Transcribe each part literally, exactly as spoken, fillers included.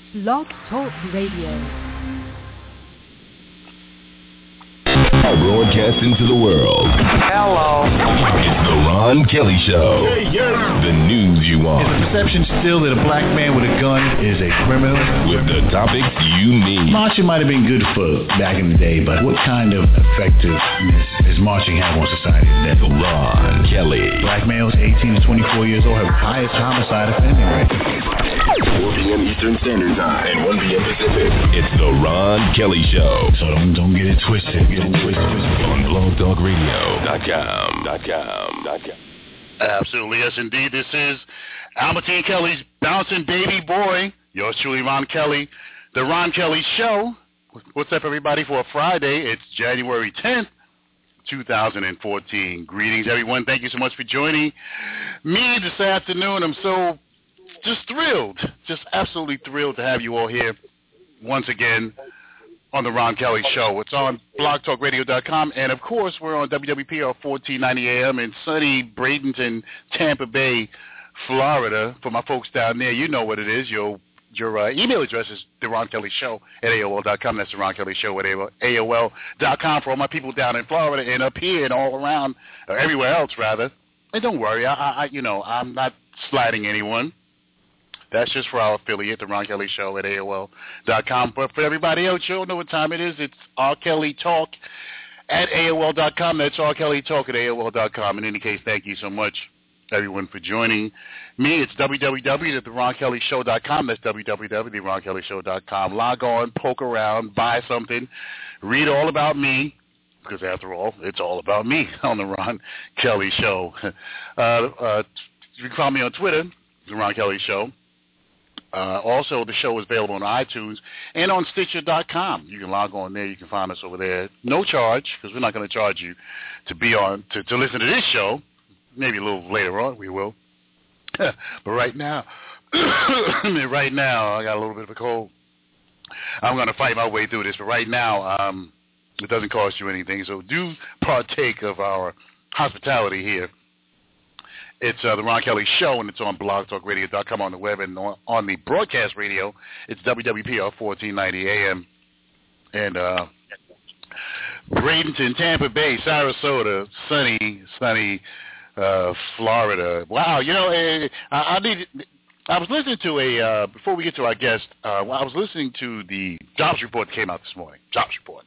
Blog Talk Radio. Broadcasting to the world. Hello. It's the Ron Kelly Show. Hey, yeah. The news you want. Is the perception still that a black man with a gun is a criminal? With the topics you need. Marching might have been good for back in the day, but what kind of effectiveness does marching have on society today? The Ron Kelly. Black males eighteen to twenty-four years old have the highest homicide offending rate. four p.m. Eastern Standard Time and one p.m. Pacific. It's the Ron Kelly Show. So don't, don't get it twisted. Get it twisted. On blog talk radio dot com. .com. Absolutely, yes, indeed. This is Albertine Kelly's Bouncing Baby Boy. Yours truly, Ron Kelly. The Ron Kelly Show. What's up, everybody, for a Friday? It's January tenth, twenty fourteen. Greetings, everyone. Thank you so much for joining me this afternoon. I'm so just thrilled, just absolutely thrilled to have you all here once again on the Ron Kelly Show. It's on blog talk radio dot com, and of course, we're on W W P R fourteen ninety A M in sunny Bradenton, Tampa Bay, Florida. For my folks down there, you know what it is. Your your uh, email address is the Ron Kelly Show at A O L dot com. That's the Ron Kelly Show at A O L dot com for all my people down in Florida and up here and all around, or everywhere else, rather. And don't worry, I, I you know, I'm not sliding anyone. That's just for our affiliate, the Ron Kelly Show at A O L dot com. But for everybody else, you don't know what time it is. It's R. Kelly Talk at A O L dot com. That's R. Kelly Talk at A O L dot com. In any case, thank you so much, everyone, for joining me. It's w w w dot the ron kelly show dot com. That's w w w dot the ron kelly show dot com. Log on, poke around, buy something, read all about me, because after all, it's all about me on the Ron Kelly Show. Uh, uh, you can follow me on Twitter, the Ron Kelly Show. Uh, also, the show is available on iTunes and on Stitcher dot com. You can log on there. You can find us over there. No charge, because we're not going to charge you to be on to, to listen to this show. Maybe a little later on we will. But right now, right now, I got a little bit of a cold. I'm going to fight my way through this. But right now, um, it doesn't cost you anything. So do partake of our hospitality here. It's uh, the Ron Kelly Show, and it's on blog talk radio dot com on the web, and on, on the broadcast radio, it's W W P R fourteen ninety A M. And uh, Bradenton, Tampa Bay, Sarasota, sunny, sunny uh, Florida. Wow, you know, uh, I, I need. I was listening to a, uh, before we get to our guest, uh, I was listening to the jobs report that came out this morning, jobs report.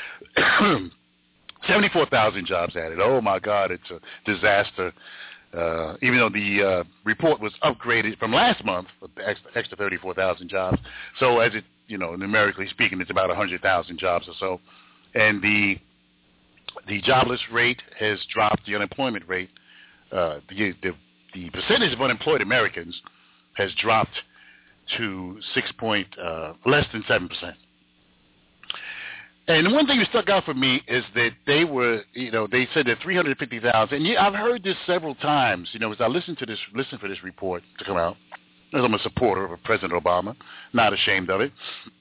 seventy-four thousand jobs added. Oh, my God, it's a disaster. Uh, even though the uh, report was upgraded from last month, the extra, extra thirty-four thousand jobs. So as it, you know, numerically speaking, it's about one hundred thousand jobs or so. And the the jobless rate has dropped. The unemployment rate, uh, the, the the percentage of unemployed Americans has dropped to six point uh, less than seven percent. And the one thing that stuck out for me is that they were, you know, they said that three hundred fifty thousand. And yeah, I've heard this several times, you know, as I listened to this, listen for this report to come out. As I'm a supporter of President Obama, not ashamed of it,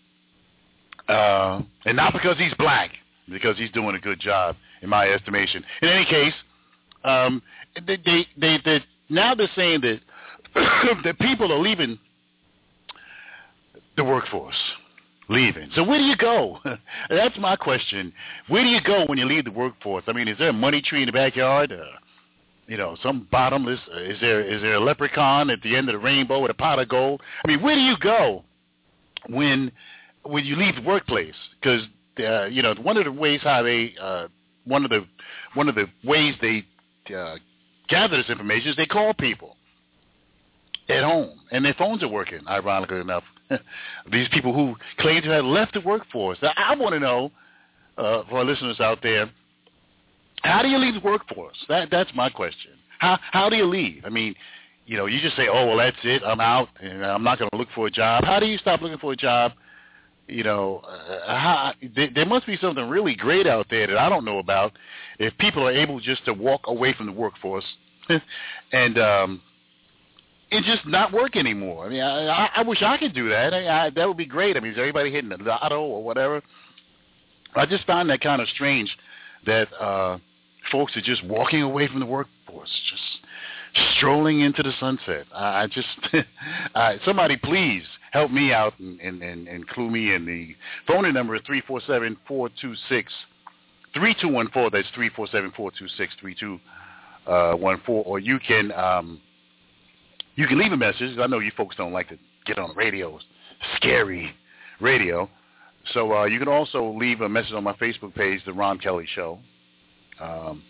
uh, and not because he's black, because he's doing a good job, in my estimation. In any case, um, they, they, they, they, now they're saying that that people are leaving the workforce. Leaving. So where do you go? That's my question. Where do you go when you leave the workforce? I mean, is there a money tree in the backyard? Uh, you know, some bottomless. Uh, is there is there a leprechaun at the end of the rainbow with a pot of gold? I mean, where do you go when when you leave the workplace? Because uh, you know, one of the ways how they uh, one of the one of the ways they uh, gather this information is they call people at home, and their phones are working. Ironically enough. These people who claim to have left the workforce. Now, I want to know, uh, for our listeners out there, how do you leave the workforce? That That's my question. How how do you leave? I mean, you know, you just say, oh, well, that's it. I'm out, and I'm not going to look for a job. How do you stop looking for a job? You know, uh, how, there, there must be something really great out there that I don't know about if people are able just to walk away from the workforce and um and just not work anymore. I mean, I, I wish I could do that. I, I, that would be great. I mean, is everybody hitting the lotto or whatever? I just find that kind of strange that uh, folks are just walking away from the workforce. Just strolling into the sunset. I, I just, uh, somebody please help me out and, and, and, and clue me in. The phone number is three four seven, four two six, three two one four. That's three four seven, four two six, three two one four. Or you can um, you can leave a message. I know you folks don't like to get on the radio, scary radio. So uh, you can also leave a message on my Facebook page, The Ron Kelly Show, um,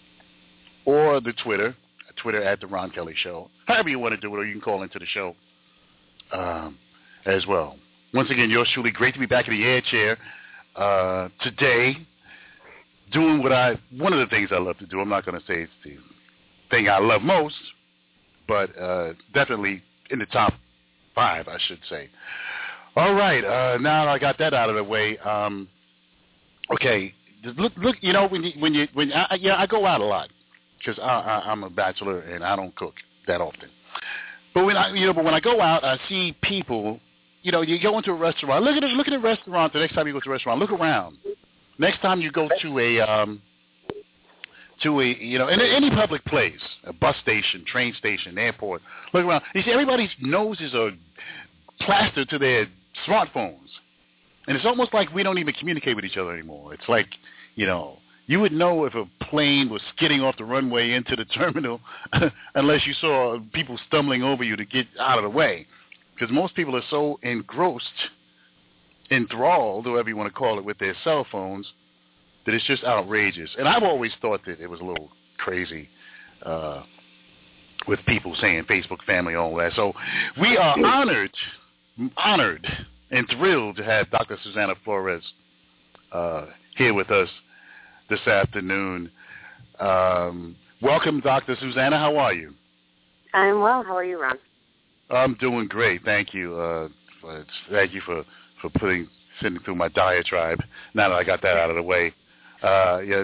or the Twitter, Twitter at The Ron Kelly Show. However you want to do it, or you can call into the show um, as well. Once again, yours truly, great to be back in the air chair uh, today, doing what I, one of the things I love to do. I'm not going to say it's the thing I love most, but uh, definitely in the top five, I should say. All right, uh, now that I got that out of the way, um, okay, look, look, you know, when you, when you, when I, yeah, I go out a lot because I, I, I'm a bachelor and I don't cook that often. But when I, you know, but when I go out, I see people, you know, you go into a restaurant, look at it, look at a restaurant. The next time you go to a restaurant, look around. Next time you go to a, um, to a, you know, in any public place, a bus station, train station, airport, look around. You see, everybody's noses are plastered to their smartphones, and it's almost like we don't even communicate with each other anymore. It's like, you know, you would know if a plane was skidding off the runway into the terminal unless you saw people stumbling over you to get out of the way, because most people are so engrossed, enthralled, whatever you want to call it, with their cell phones that it's just outrageous. And I've always thought that it was a little crazy uh, with people saying Facebook family, all that. So we are honored honored and thrilled to have Doctor Susana Flores uh, here with us this afternoon. Um, welcome, Doctor Susana. How are you? I'm well. How are you, Ron? I'm doing great. Thank you. Uh, for, thank you for, for putting sitting through my diatribe. Now that I got that out of the way. Uh, yeah,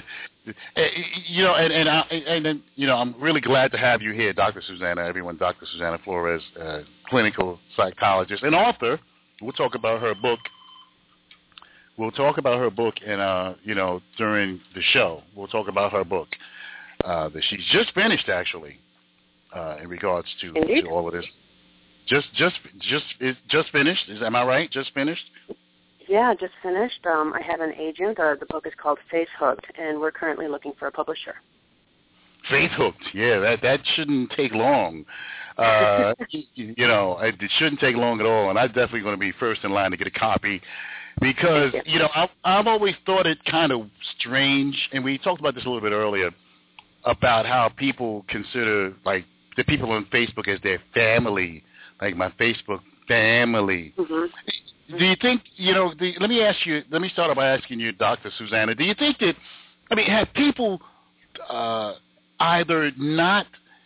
you know, and and, I, and and you know, I'm really glad to have you here, Doctor Susana. Everyone, Doctor Susana Flores, uh, clinical psychologist and author. We'll talk about her book. We'll talk about her book, and uh, you know, during the show, we'll talk about her book uh, that she's just finished, actually, uh, in regards to, to all of this. Just, just, just, is just finished. Is am I right? Just finished. Yeah, just finished. Um, I have an agent. Uh, the book is called Faith Hooked, and we're currently looking for a publisher. Faith Hooked, yeah, that that shouldn't take long. Uh, you, you know, it, it shouldn't take long at all, and I'm definitely going to be first in line to get a copy because, you know, I've, I've always thought it kind of strange, and we talked about this a little bit earlier, about how people consider, like, the people on Facebook as their family, like my Facebook family. Mm-hmm. Do you think, you know, the, let me ask you, let me start off by asking you, Doctor Susana, do you think that, I mean, have people uh, either not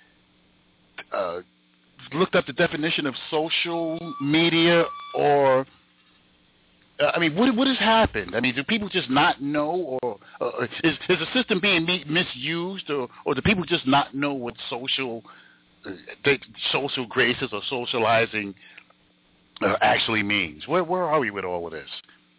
uh, looked up the definition of social media or, uh, I mean, what, what has happened? I mean, do people just not know, or uh, is, is the system being misused, or, or do people just not know what social uh, they, social graces or socializing uh, actually means? Where, where are we with all of this?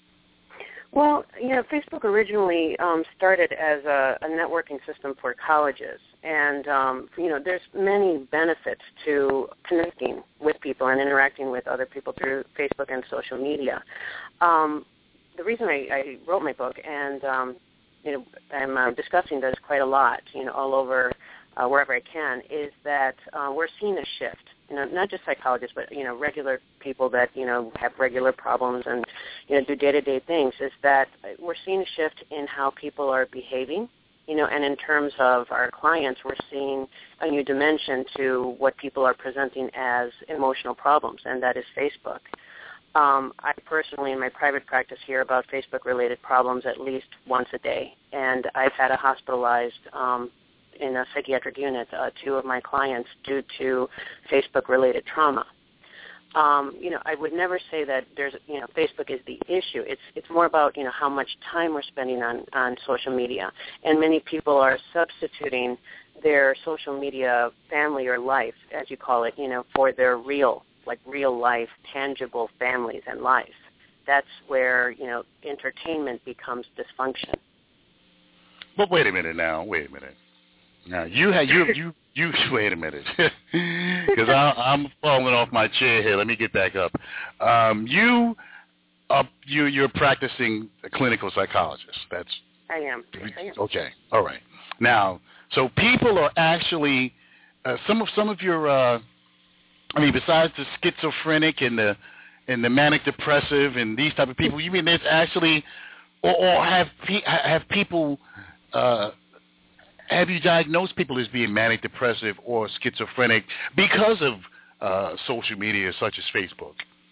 Well, you know, Facebook originally um, started as a, a networking system for colleges, and um, you know, there's many benefits to connecting with people and interacting with other people through Facebook and social media. Um, the reason I, I wrote my book, and um, you know, I'm uh, discussing this quite a lot, you know, all over uh, wherever I can, is that uh, we're seeing a shift. You know, not just psychologists, but, you know, regular people that, you know, have regular problems and, you know, do day-to-day things, is that we're seeing a shift in how people are behaving, you know, and in terms of our clients, we're seeing a new dimension to what people are presenting as emotional problems, and that is Facebook. Um, I personally, in my private practice, hear about Facebook-related problems at least once a day, and I've had a hospitalized um in a psychiatric unit, uh, two of my clients due to Facebook-related trauma. Um, you know, I would never say that there's, you know, Facebook is the issue. It's it's more about, you know, how much time we're spending on, on social media. And many people are substituting their social media family or life, as you call it, you know, for their real, like real life, tangible families and life. That's where, you know, entertainment becomes dysfunction. But wait a minute now, wait a minute. Now you have you you you wait a minute, because I'm falling off my chair here. Let me get back up. Um, you, uh, you, you're practicing a clinical psychologist. That's I am. I am. Okay. All right. Now, so people are actually uh, some of some of your. Uh, I mean, besides the schizophrenic and the and the manic depressive and these type of people, you mean there's actually, or, or have pe- have people. Uh, Have you diagnosed people as being manic depressive or schizophrenic because of uh, social media such as Facebook?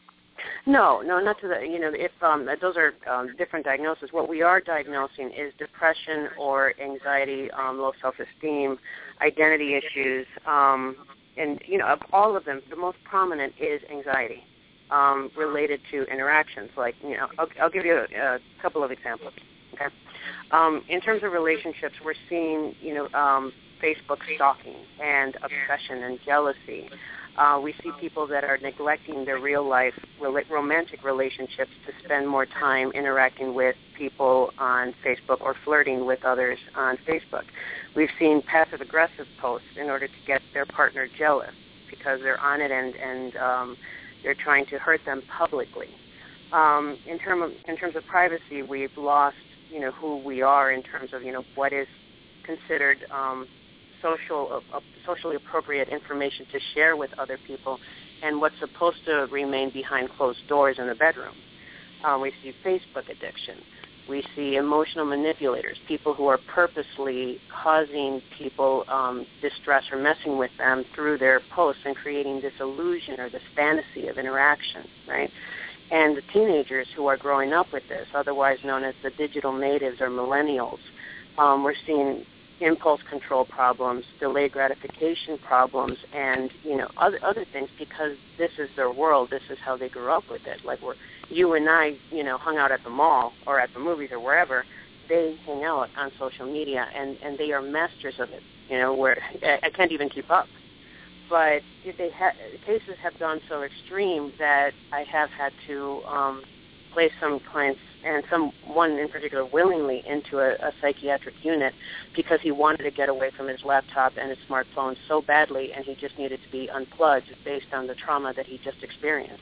No, no, not to the, you know, if um, those are um, different diagnoses. What we are diagnosing is depression or anxiety, um, low self-esteem, identity issues, um, and, you know, of all of them, the most prominent is anxiety um, related to interactions. Like, you know, I'll, I'll give you a, a couple of examples, okay? Um, in terms of relationships, we're seeing, you know, um, Facebook stalking and obsession and jealousy. Uh, we see people that are neglecting their real-life romantic relationships to spend more time interacting with people on Facebook or flirting with others on Facebook. We've seen passive-aggressive posts in order to get their partner jealous because they're on it and, and um, they're trying to hurt them publicly. Um, in, term of, in terms of privacy, we've lost, you know, who we are in terms of, you know, what is considered um, social, uh, socially appropriate information to share with other people and what's supposed to remain behind closed doors in the bedroom. Um, we see Facebook addiction. We see emotional manipulators, people who are purposely causing people um, distress or messing with them through their posts and creating this illusion or this fantasy of interaction, right? And the teenagers who are growing up with this, otherwise known as the digital natives or millennials, um, we're seeing impulse control problems, delayed gratification problems, and, you know, other other things because this is their world. This is how they grew up with it. Like we're, you and I, you know, hung out at the mall or at the movies or wherever. They hang out on social media, and, and they are masters of it, you know, where I can't even keep up. But they ha- cases have gone so extreme that I have had to um, place some clients, and some one in particular willingly, into a, a psychiatric unit because he wanted to get away from his laptop and his smartphone so badly, and he just needed to be unplugged based on the trauma that he just experienced.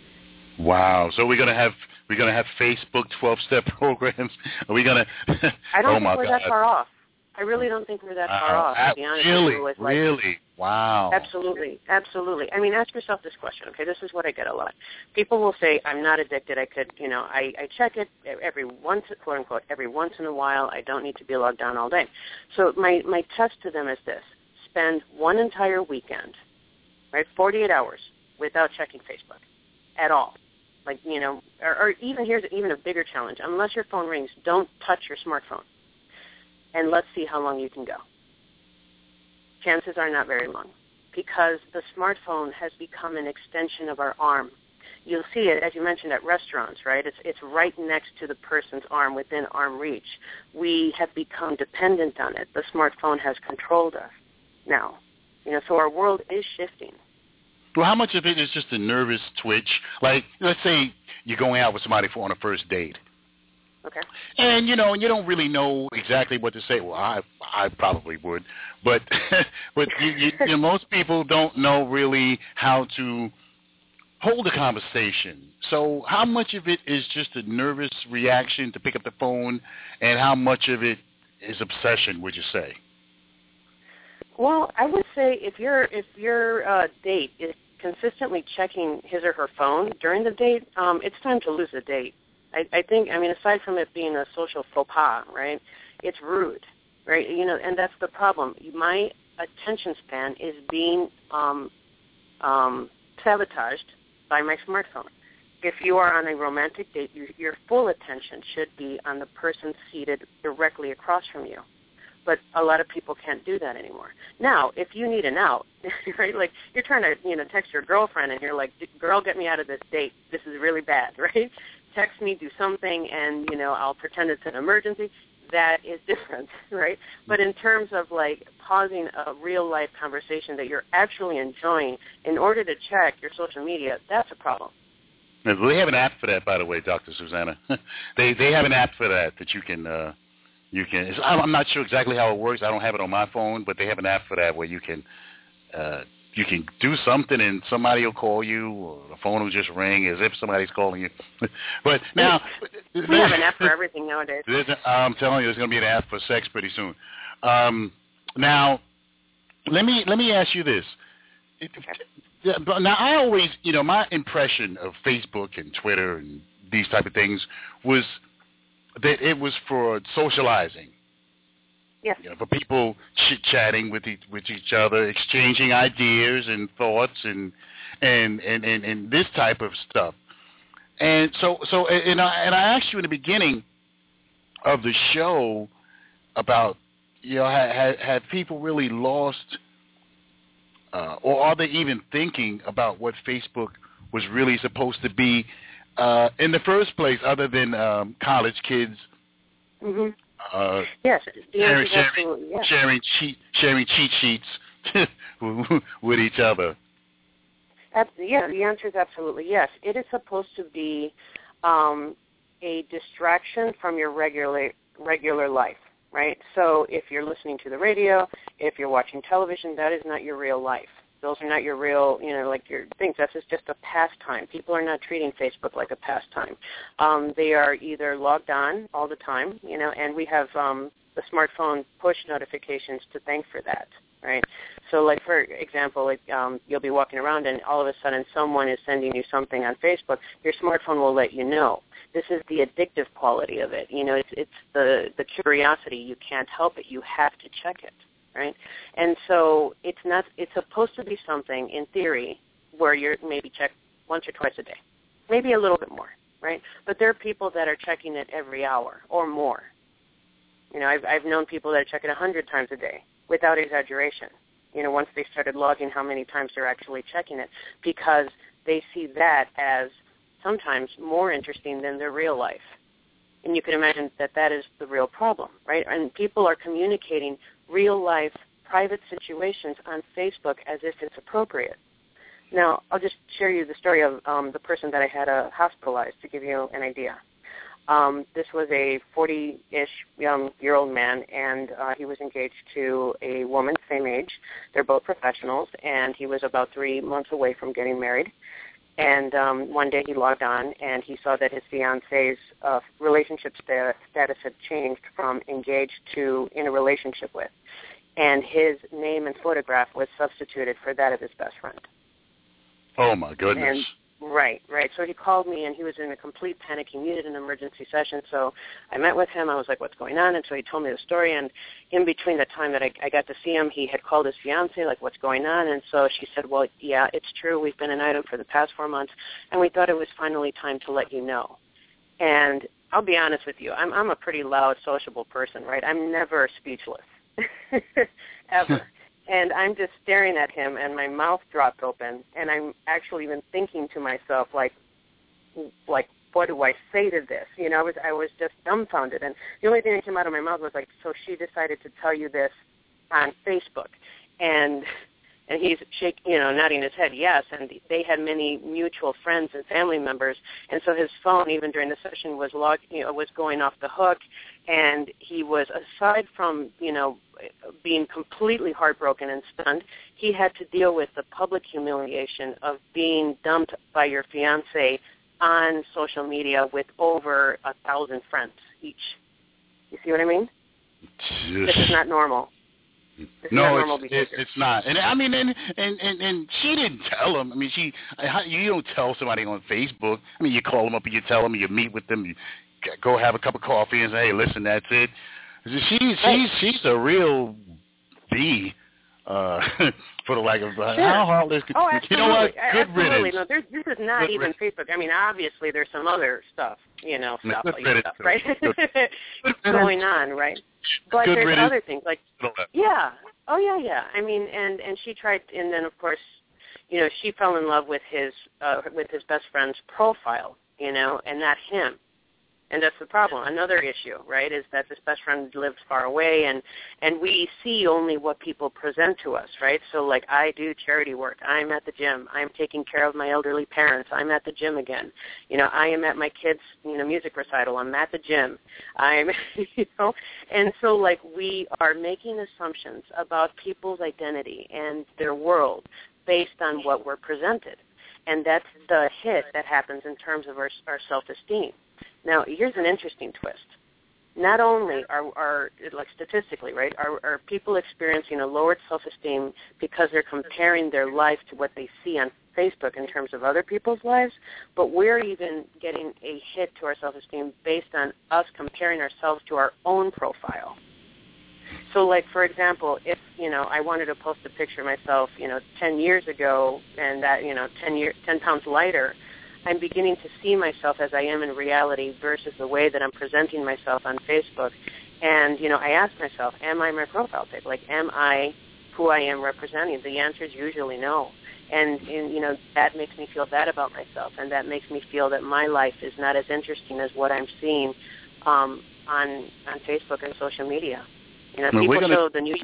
Wow! So we're gonna have we're gonna have Facebook twelve-step programs. Are we gonna? I don't oh think my we're God. that far off. I really don't think we're that wow. far off, to be honest really? with you. With like, really? Wow. Absolutely. Absolutely. I mean, ask yourself this question, okay? This is what I get a lot. People will say, I'm not addicted. I could, you know, I, I check it every once, quote unquote, every once in a while. I don't need to be logged on all day. So my, my test to them is this. Spend one entire weekend, right, forty-eight hours without checking Facebook at all. Like, you know, or, or even here's even a bigger challenge. Unless your phone rings, don't touch your smartphone. And let's see how long you can go. Chances are not very long because the smartphone has become an extension of our arm. You'll see it, as you mentioned, at restaurants, right? It's it's right next to the person's arm, within arm reach. We have become dependent on it. The smartphone has controlled us now. You know, so our world is shifting. Well, how much of it is just a nervous twitch? Like, let's say you're going out with somebody for on a first date. Okay. And, you know, and you don't really know exactly what to say. Well, I I probably would. But but you, you, you know, most people don't know really how to hold a conversation. So how much of it is just a nervous reaction to pick up the phone, and how much of it is obsession, would you say? Well, I would say if your if your uh, date is consistently checking his or her phone during the date, um, it's time to lose the date. I, I think, I mean, aside from it being a social faux pas, right, it's rude, right? You know, and that's the problem. My attention span is being um, um, sabotaged by my smartphone. If you are on a romantic date, you, your full attention should be on the person seated directly across from you. But a lot of people can't do that anymore. Now, if you need an out, right, like you're trying to, you know, text your girlfriend and you're like, girl, get me out of this date. This is really bad, right? Text me, do something, and, you know, I'll pretend it's an emergency. That is different, right? But in terms of, like, pausing a real-life conversation that you're actually enjoying in order to check your social media, that's a problem. They have an app for that, by the way, Doctor Susanna. they they have an app for that that you can uh, You can. It's, I'm not sure exactly how it works. I don't have it on my phone, but they have an app for that where you can uh, you can do something and somebody will call you, or the phone will just ring as if somebody's calling you. But now we have an app for everything nowadays. A, I'm telling you, there's going to be an app for sex pretty soon. Um, now, let me let me ask you this. It, now, I always, you know, my impression of Facebook and Twitter and these type of things was that it was for socializing. Yes. You know, for people chit-chatting with each, with each other, exchanging ideas and thoughts and and, and, and, and this type of stuff. And so, so and, I, and I asked you in the beginning of the show about, you know, have, have people really lost, uh, or are they even thinking about what Facebook was really supposed to be uh, in the first place, other than um, college kids? Mm-hmm. Uh, yes, sharing, sharing, yes. sharing, cheat, sharing cheat sheets with each other. Yeah, the answer is absolutely yes. It is supposed to be um, a distraction from your regular regular life, right? So if you're listening to the radio, if you're watching television, that is not your real life. Those are not your real, you know, like your things. That's just a pastime. People are not treating Facebook like a pastime. Um, they are either logged on all the time, you know, and we have um, the smartphone push notifications to thank for that, right? So, like, for example, like, um, you'll be walking around and all of a sudden someone is sending you something on Facebook. Your smartphone will let you know. This is the addictive quality of it. You know, it's, it's the, the curiosity. You can't help it. You have to check it. Right, and so it's not. It's supposed to be something, in theory, where you're maybe checked once or twice a day, maybe a little bit more, right? But there are people that are checking it every hour or more. You know, I've I've known people that check it a hundred times a day, without exaggeration. You know, once they started logging how many times they're actually checking it, because they see that as sometimes more interesting than their real life. And you can imagine that that is the real problem, right? And people are communicating real-life private situations on Facebook as if it's appropriate. Now, I'll just share you the story of um, the person that I had uh, hospitalized to give you an idea. Um, this was a forty-ish young year-old man, and uh, he was engaged to a woman, same age. They're both professionals, and he was about three months away from getting married. And um, one day he logged on, and he saw that his fiance's uh, relationship sta- status had changed from engaged to in a relationship with. And his name and photograph was substituted for that of his best friend. Oh, my goodness. And, right, right. So he called me, and he was in a complete panic. He needed an emergency session. So I met with him. I was like, what's going on? And so he told me the story. And in between the time that I, I got to see him, he had called his fiancée, like, what's going on? And so she said, well, yeah, it's true. We've been an item for the past four months, and we thought it was finally time to let you know. And I'll be honest with you. I'm, I'm a pretty loud, sociable person, right? I'm never speechless, ever. And I'm just staring at him, and my mouth dropped open, and I'm actually even thinking to myself, like, like, what do I say to this? You know, I was I was just dumbfounded, and the only thing that came out of my mouth was like, so she decided to tell you this on Facebook, and and he's shaking, you know, nodding his head, yes, and they had many mutual friends and family members, and so his phone, even during the session, was log, you know, was going off the hook, and he was, aside from, you know, being completely heartbroken and stunned, he had to deal with the public humiliation of being dumped by your fiancé on social media with over a thousand friends each. You see what I mean? This is not normal. This no, is not it's, it, it's not. And I mean, and, and, and, and she didn't tell him. I mean, she you don't tell somebody on Facebook. I mean, you call them up and you tell them, you meet with them, you go have a cup of coffee and say, hey, listen, that's it. She, she's, she's a real bee, uh, for the lack of, uh, sure. how heartless could, oh, you know what? Good absolutely. riddance. No, there's, this is not Good even riddance. Facebook. I mean, obviously there's some other stuff, you know, stuff, Good like riddance. stuff right? Good going on, right? But Good there's riddance. other things, like, yeah, oh, yeah, yeah. I mean, and, and she tried, and then, of course, you know, she fell in love with his, uh, with his best friend's profile, you know, and not him. And that's the problem. Another issue, right, is that this best friend lives far away, and, and we see only what people present to us, right? So, like, I do charity work. I'm at the gym. I'm taking care of my elderly parents. I'm at the gym again. You know, I am at my kids' you know music recital. I'm at the gym. I'm, you know, and so, like, we are making assumptions about people's identity and their world based on what we're presented, and that's the hit that happens in terms of our, our self-esteem. Now, here's an interesting twist. Not only are, are like statistically, right, are, are people experiencing a lowered self-esteem because they're comparing their life to what they see on Facebook in terms of other people's lives, but we're even getting a hit to our self-esteem based on us comparing ourselves to our own profile. So, like, for example, if, you know, I wanted to post a picture of myself, you know, ten years ago and that, you know, ten, year, ten pounds lighter, I'm beginning to see myself as I am in reality versus the way that I'm presenting myself on Facebook. And, you know, I ask myself, am I my profile pic? Like, am I who I am representing? The answer is usually no. And, and, you know, that makes me feel bad about myself, and that makes me feel that my life is not as interesting as what I'm seeing um, on on Facebook and social media. You know, well, people gonna... show the new...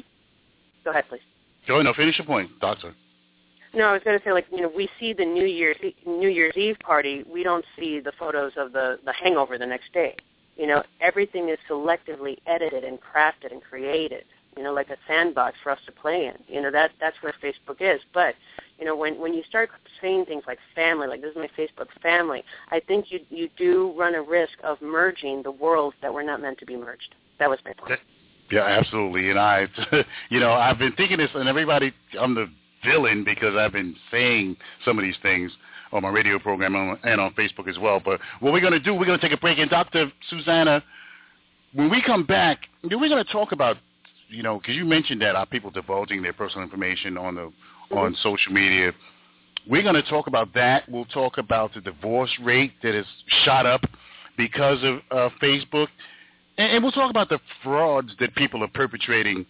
Go ahead, please. Go ahead. No, finish your point, Doctor. No, I was going to say, like, you know, we see the New Year's New Year's Eve party. We don't see the photos of the, the hangover the next day. You know, everything is selectively edited and crafted and created, you know, like a sandbox for us to play in. You know, that that's where Facebook is. But, you know, when, when you start saying things like family, like this is my Facebook family, I think you you do run a risk of merging the worlds that were not meant to be merged. That was my point. Yeah, absolutely. And I, you know, I've been thinking this, and everybody, I'm the villain because I've been saying some of these things on my radio program and on Facebook as well. But what we're going to do, we're going to take a break. And Doctor Susanna, when we come back, we're going to talk about, you know, because you mentioned that our people divulging their personal information on the mm-hmm. on social media. We're going to talk about that. We'll talk about the divorce rate that has shot up because of uh, Facebook. And, and we'll talk about the frauds that people are perpetrating,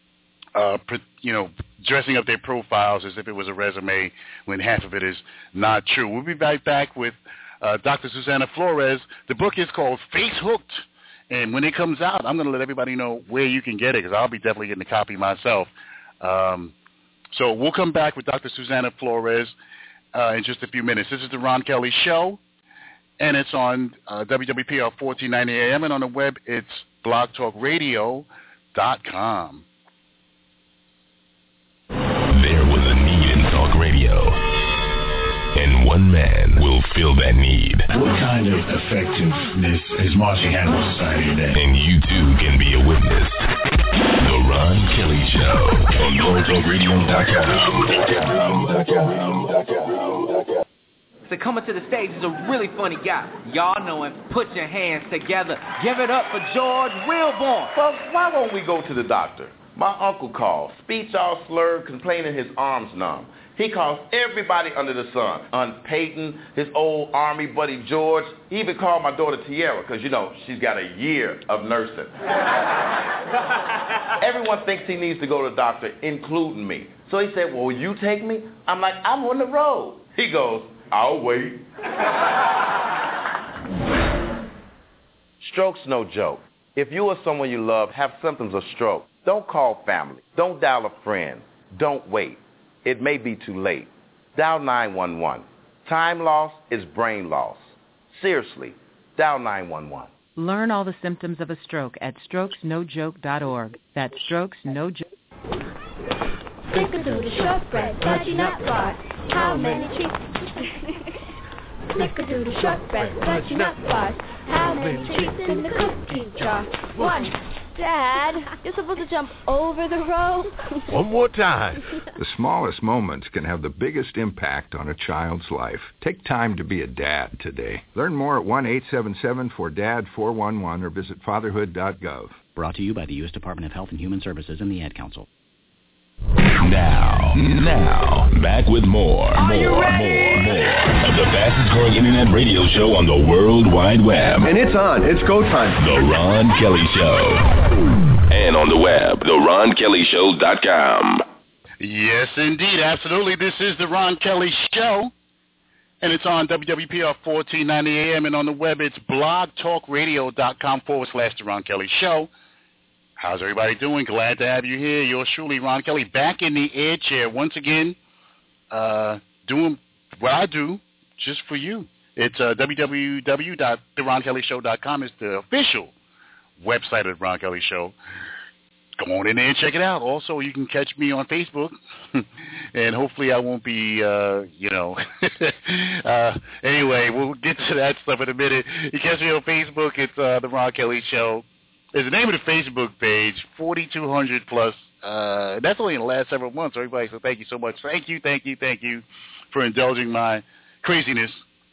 uh, you know, dressing up their profiles as if it was a resume when half of it is not true. We'll be right back with uh, Doctor Susanna Flores. The book is called Face Hooked. And when it comes out, I'm going to let everybody know where you can get it because I'll be definitely getting a copy myself. Um, so we'll come back with Doctor Susanna Flores uh, in just a few minutes. This is the Ron Kelly Show, and it's on uh, W W P R fourteen ninety A M, and on the web it's blog talk radio dot com. There was a need in talk radio, and one man will fill that need. What kind of effectiveness is Marching Hand Society today? And you too can be a witness. The Ron Kelly Show on blog talk radio dot com. So coming to the stage is a really funny guy. Y'all know him. Put your hands together. Give it up for George Wilborn. Folks, why won't we go to the doctor? My uncle called, speech all slurred, complaining his arms numb. He calls everybody under the sun. Aunt Peyton, his old army buddy George. He even called my daughter Tiara because, you know, she's got a year of nursing. Everyone thinks he needs to go to the doctor, including me. So he said, well, will you take me? I'm like, I'm on the road. He goes, I'll wait. Stroke's no joke. If you or someone you love have symptoms of stroke, don't call family. Don't dial a friend. Don't wait. It may be too late. Dial nine one one. Time loss is brain loss. Seriously, dial nine one one. Learn all the symptoms of a stroke at strokes no joke dot org. That's strokes no joke. Snickerdoodle shortbread, fudgy nut bars. How many treats? Snickerdoodle shortbread, fudgy nut bars. How many treats in the cookie jar? One. Dad, you're supposed to jump over the rope. One more time. The smallest moments can have the biggest impact on a child's life. Take time to be a dad today. Learn more at one eight seven seven four D A D four one one or visit fatherhood dot gov. Brought to you by the U S Department of Health and Human Services and the Ad Council. Now, now, back with more, Are more, you more, ready? more of the fastest growing internet radio show on the World Wide Web. And it's on. It's go time. The Ron Kelly Show. And on the web, the ron kelly show dot com. Yes, indeed. Absolutely. This is the Ron Kelly Show. And it's on W W P R fourteen ninety A M, and on the web it's blogtalkradio.com forward slash The Ron Kelly Show. How's everybody doing? Glad to have you here. Yours truly, Ron Kelly, back in the air chair once again, uh, doing what I do just for you. It's uh, w w w dot the ron kelly show dot com. It's the official website of The Ron Kelly Show. Go on in there and check it out. Also, you can catch me on Facebook, and hopefully I won't be, uh, you know, uh, anyway, we'll get to that stuff in a minute. You catch me on Facebook. It's uh, The Ron Kelly Show. It's the name of the Facebook page, forty-two hundred plus. Uh, that's only in the last several months, everybody, so thank you so much. Thank you, thank you, thank you for indulging my craziness.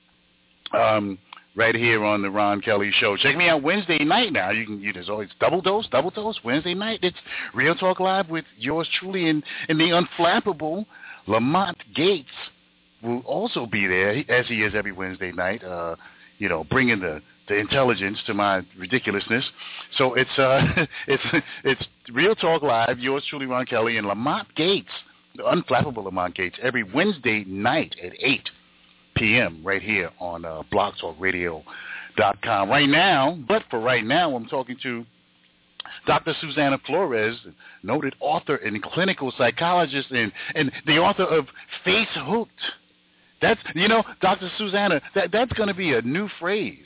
Um, right here on the Ron Kelly Show. Check me out Wednesday night now. You can. You, there's always double dose, double dose. Wednesday night. It's Real Talk Live with yours truly, and, and the unflappable Lamont Gates will also be there, as he is every Wednesday night. Uh, you know, bringing the, the intelligence to my ridiculousness. So it's uh, it's it's Real Talk Live. Yours truly, Ron Kelly, and Lamont Gates, the unflappable Lamont Gates, every Wednesday night at eight p.m. right here on uh, blog talk radio dot com. Right now, but for right now, I'm talking to Doctor Susanna Flores, noted author and clinical psychologist, and, and the author of Face Hooked. That's, you know, Doctor Susanna, that that's going to be a new phrase.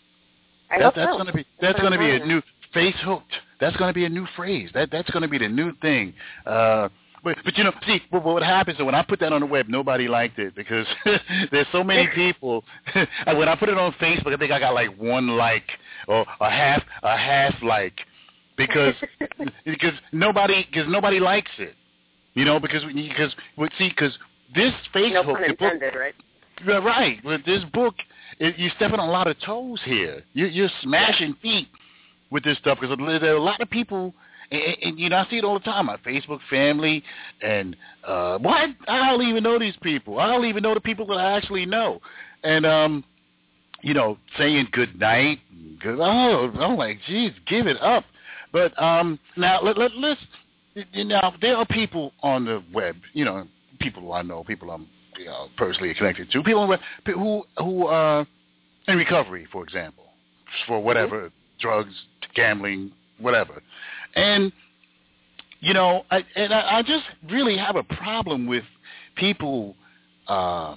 I that, hope that's so. going to be that's going to be a new Face Hooked. That's going to be a new phrase. That that's going to be the new thing. Uh, But, but, you know, see, what, what happens is when I put that on the web, nobody liked it because there's so many people. When I put it on Facebook, I think I got like one like or a half a half like because because nobody because nobody likes it, you know, because because see because this Facebook, no pun intended, book, right? Right, with this book, it, you're stepping on a lot of toes here. You, you're smashing feet with this stuff because there are a lot of people. And, and, you know, I see it all the time. My Facebook family and, uh, what? I don't even know these people. I don't even know the people that I actually know. And, um, you know, saying good night. Good, oh, I'm like, geez, give it up. But um, now, let, let, let's, you know, there are people on the web, you know, people who I know, people I'm you know, personally connected to, people on the web who, who are in recovery, for example, for whatever, mm-hmm. drugs, gambling, whatever. And, you know, I, and I, I just really have a problem with people, uh,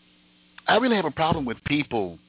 I really have a problem with people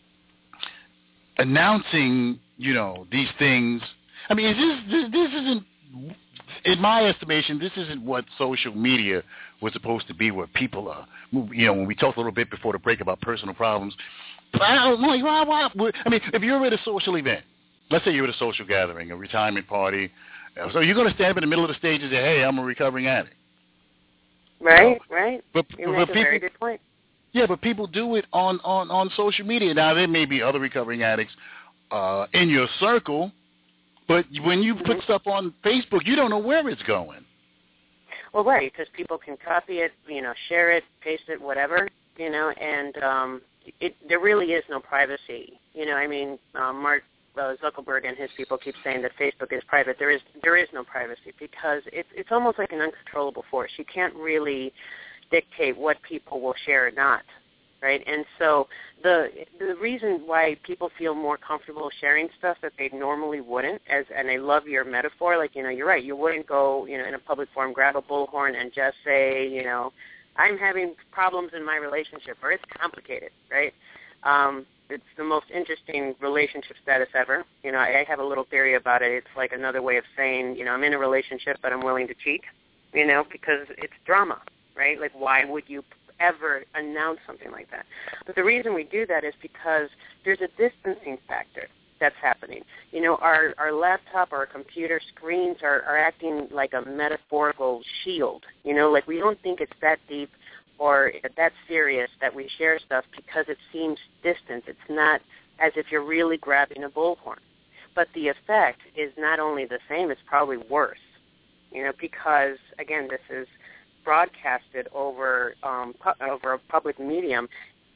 announcing, you know, these things. I mean, this, this, this isn't, in my estimation, this isn't what social media was supposed to be, where people are, you know, when we talked a little bit before the break about personal problems. But I don't know, why, why, I mean, if you're at a social event, let's say you're at a social gathering, a retirement party. So you're going to stand up in the middle of the stage and say, hey, I'm a recovering addict. Right, you know? right. But, you but make people, a very good point. Yeah, but people do it on, on, on social media. Now, there may be other recovering addicts uh, in your circle, but when you put mm-hmm. stuff on Facebook, you don't know where it's going. Well, right, because people can copy it, you know, share it, paste it, whatever, you know, and um, it, there really is no privacy. You know, I mean, um, Mark Uh, Zuckerberg and his people keep saying that Facebook is private. There is there is no privacy because it's it's almost like an uncontrollable force. You can't really dictate what people will share or not, right? And so the the reason why people feel more comfortable sharing stuff that they normally wouldn't, as and I love your metaphor, like, you know, you're right, you wouldn't go, you know, in a public forum, grab a bullhorn and just say, you know, I'm having problems in my relationship, or it's complicated, right? Um, It's the most interesting relationship status ever. You know, I have a little theory about it. It's like another way of saying, you know, I'm in a relationship, but I'm willing to cheat, you know, because it's drama, right? Like, why would you ever announce something like that? But the reason we do that is because there's a distancing factor that's happening. You know, our, our laptop, our computer screens are, are acting like a metaphorical shield. You know, like we don't think it's that deep or that serious that we share stuff because it seems distant. It's not as if you're really grabbing a bullhorn. But the effect is not only the same, it's probably worse, you know, because, again, this is broadcasted over um, pu- over a public medium.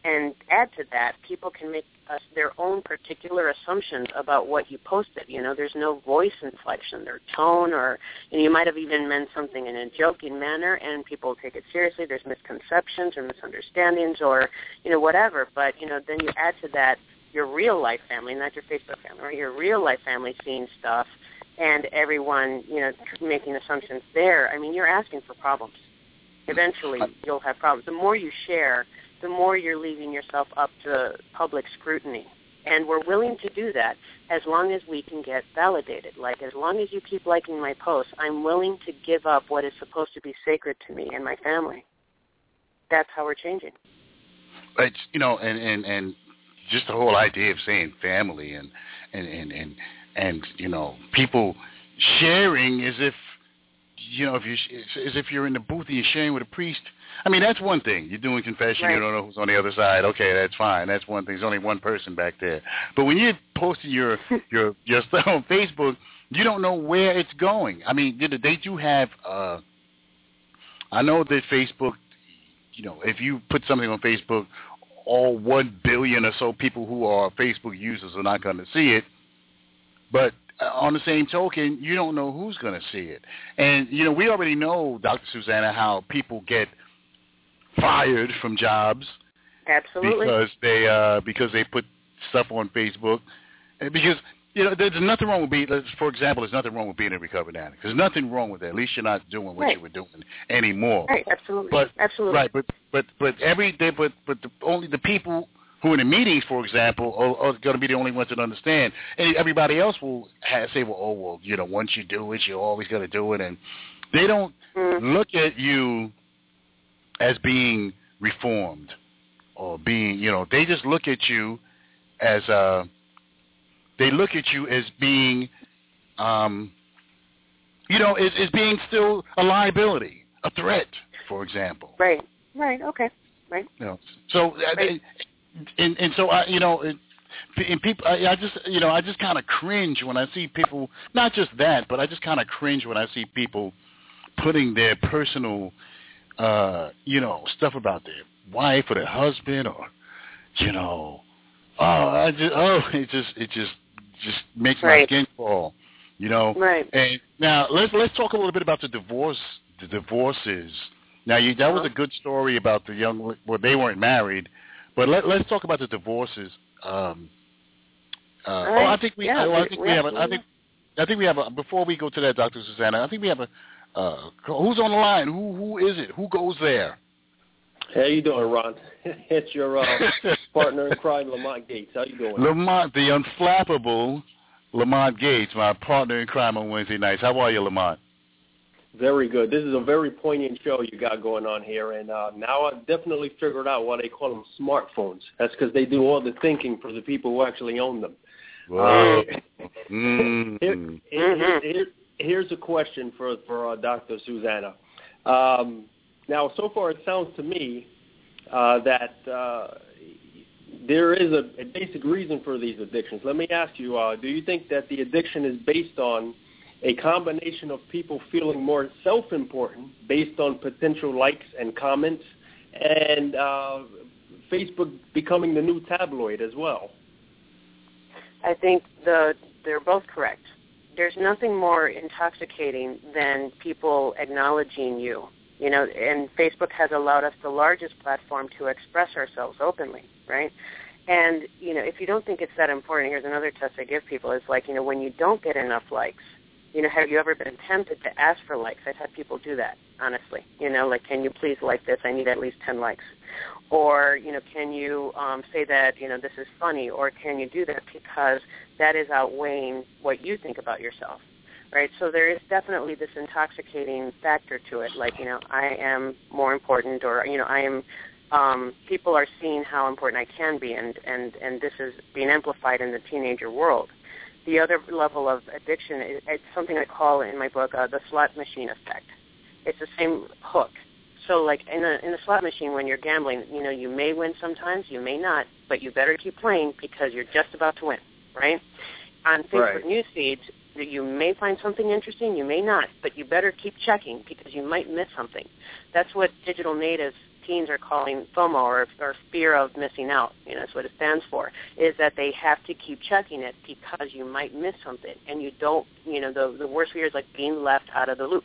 And add to that, people can make uh, their own particular assumptions about what you posted. You know, there's no voice inflection or tone, or you know, you might have even meant something in a joking manner, and people take it seriously. There's misconceptions or misunderstandings, or you know, whatever. But you know, then you add to that your real life family, not your Facebook family, right? Your real life family seeing stuff, and everyone, you know, making assumptions there. I mean, you're asking for problems. Eventually, you'll have problems. The more you share, the more you're leaving yourself up to public scrutiny. And we're willing to do that as long as we can get validated. Like, as long as you keep liking my posts, I'm willing to give up what is supposed to be sacred to me and my family. That's how we're changing. It's, you know, and, and, and just the whole idea of saying family and, and, and, and, and, you know, people sharing as if, you know, if you as if you're in the booth and you're sharing with a priest. I mean, that's one thing. You're doing confession. Right. You don't know who's on the other side. Okay, that's fine. That's one thing. There's only one person back there. But when you're posting your your your stuff on Facebook, you don't know where it's going. I mean, they do have. Uh, I know that Facebook. You know, if you put something on Facebook, all one billion or so people who are Facebook users are not going to see it. But on the same token, you don't know who's going to see it. And, you know, we already know, Doctor Susana, how people get fired from jobs. Absolutely. Because they uh, because they put stuff on Facebook. And because, you know, there's nothing wrong with being, for example, there's nothing wrong with being a recovered addict. There's nothing wrong with that. At least you're not doing what right. you were doing anymore. Right, absolutely. But, absolutely. Right, but, but, but every day, but, but the, only the people who are in the meetings, for example, are, are going to be the only ones that understand. And everybody else will have, say, well, oh, well, you know, once you do it, you're always going to do it. And they don't mm. look at you as being reformed or being, you know, they just look at you as, uh, they look at you as being, um, you know, as, as being still a liability, a threat, for example. Right, right, okay, right. You know, so, right. I, And and so I you know and, and people I, I just you know I just kind of cringe when I see people, not just that, but I just kind of cringe when I see people putting their personal uh you know stuff about their wife or their husband, or you know oh I just oh it just it just just makes right. my skin crawl, you know. Right. And now let's let's talk a little bit about the divorce the divorces. Now you that was a good story about the young well they weren't married. But let, let's talk about the divorces. Um, uh, right. Oh, I think we. Yeah, oh, I think we, we have. A, I think. Yeah. I think we have. A, before we go to that, Doctor Susana, I think we have a. Uh, who's on the line? Who Who is it? Who goes there? How you doing, Ron? It's your uh, partner in crime, Lamont Gates. How you doing? Lamont, the unflappable Lamont Gates, my partner in crime on Wednesday nights. How are you, Lamont? Very good. This is a very poignant show you got going on here, and uh, now I've definitely figured out why they call them smartphones. That's because they do all the thinking for the people who actually own them. Whoa. Uh, mm. here, here, here, here's a question for, for uh, Doctor Susana. Um, now, so far it sounds to me uh, that uh, there is a, a basic reason for these addictions. Let me ask you, uh, do you think that the addiction is based on a combination of people feeling more self-important based on potential likes and comments, and uh, Facebook becoming the new tabloid as well? I think the they're both correct. There's nothing more intoxicating than people acknowledging you. You know, and Facebook has allowed us the largest platform to express ourselves openly, right? And, you know, if you don't think it's that important, here's another test I give people. It's like, you know, when you don't get enough likes, you know, have you ever been tempted to ask for likes? I've had people do that, honestly. You know, like, can you please like this? I need at least ten likes. Or, you know, can you um, say that, you know, this is funny? Or can you do that because that is outweighing what you think about yourself, right? So there is definitely this intoxicating factor to it. Like, you know, I am more important, or, you know, I am, um, people are seeing how important I can be, and, and, and this is being amplified in the teenager world. The other level of addiction, it's something I call in my book uh, the slot machine effect. It's the same hook. So, like in a in a slot machine, when you're gambling, you know, you may win sometimes, you may not, but you better keep playing because you're just about to win, right? On Facebook right. news feeds, you may find something interesting, you may not, but you better keep checking because you might miss something. That's what digital natives teens are calling FOMO, or, or fear of missing out. You know, that's what it stands for, is that they have to keep checking it because you might miss something. And you don't, you know, the, the worst fear is like being left out of the loop.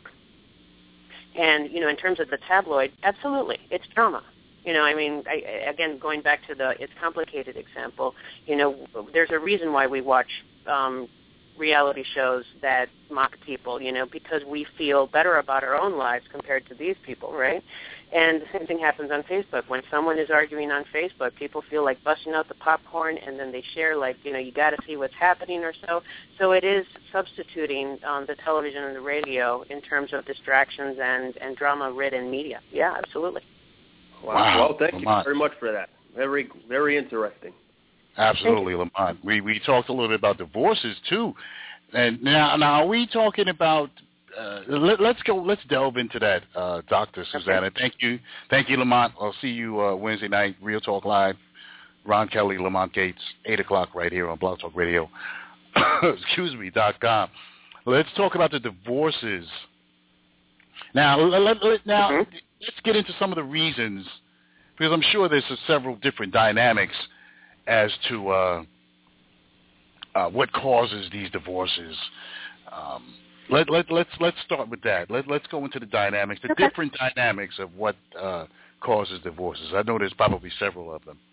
And, you know, in terms of the tabloid, absolutely, it's drama. You know, I mean, I, again, going back to the it's complicated example, you know, there's a reason why we watch um, reality shows that mock people, you know, because we feel better about our own lives compared to these people, right? And the same thing happens on Facebook. When someone is arguing on Facebook, people feel like busting out the popcorn, and then they share, like, you know, you got to see what's happening or so. So it is substituting um, the television and the radio in terms of distractions and, and drama-ridden media. Yeah, absolutely. Wow. Wow. Well, thank Lamont. you very much for that. Very, very interesting. Absolutely, Lamont. We we talked a little bit about divorces too, and now now are we talking about? Uh, let, let's go. Let's delve into that, uh, Doctor Susanna. Okay. Thank you, thank you, Lamont. I'll see you uh, Wednesday night, Real Talk Live. Ron Kelly, Lamont Gates, eight o'clock right here on Blog Talk Radio. Excuse me, dot com. Let's talk about the divorces. Now, let, let, now mm-hmm. let's get into some of the reasons, because I'm sure there's several different dynamics as to uh, uh, what causes these divorces. Um, let, let, let's let's start with that. Let, let's go into the dynamics, the okay. different dynamics of what uh, causes divorces. I know there's probably several of them.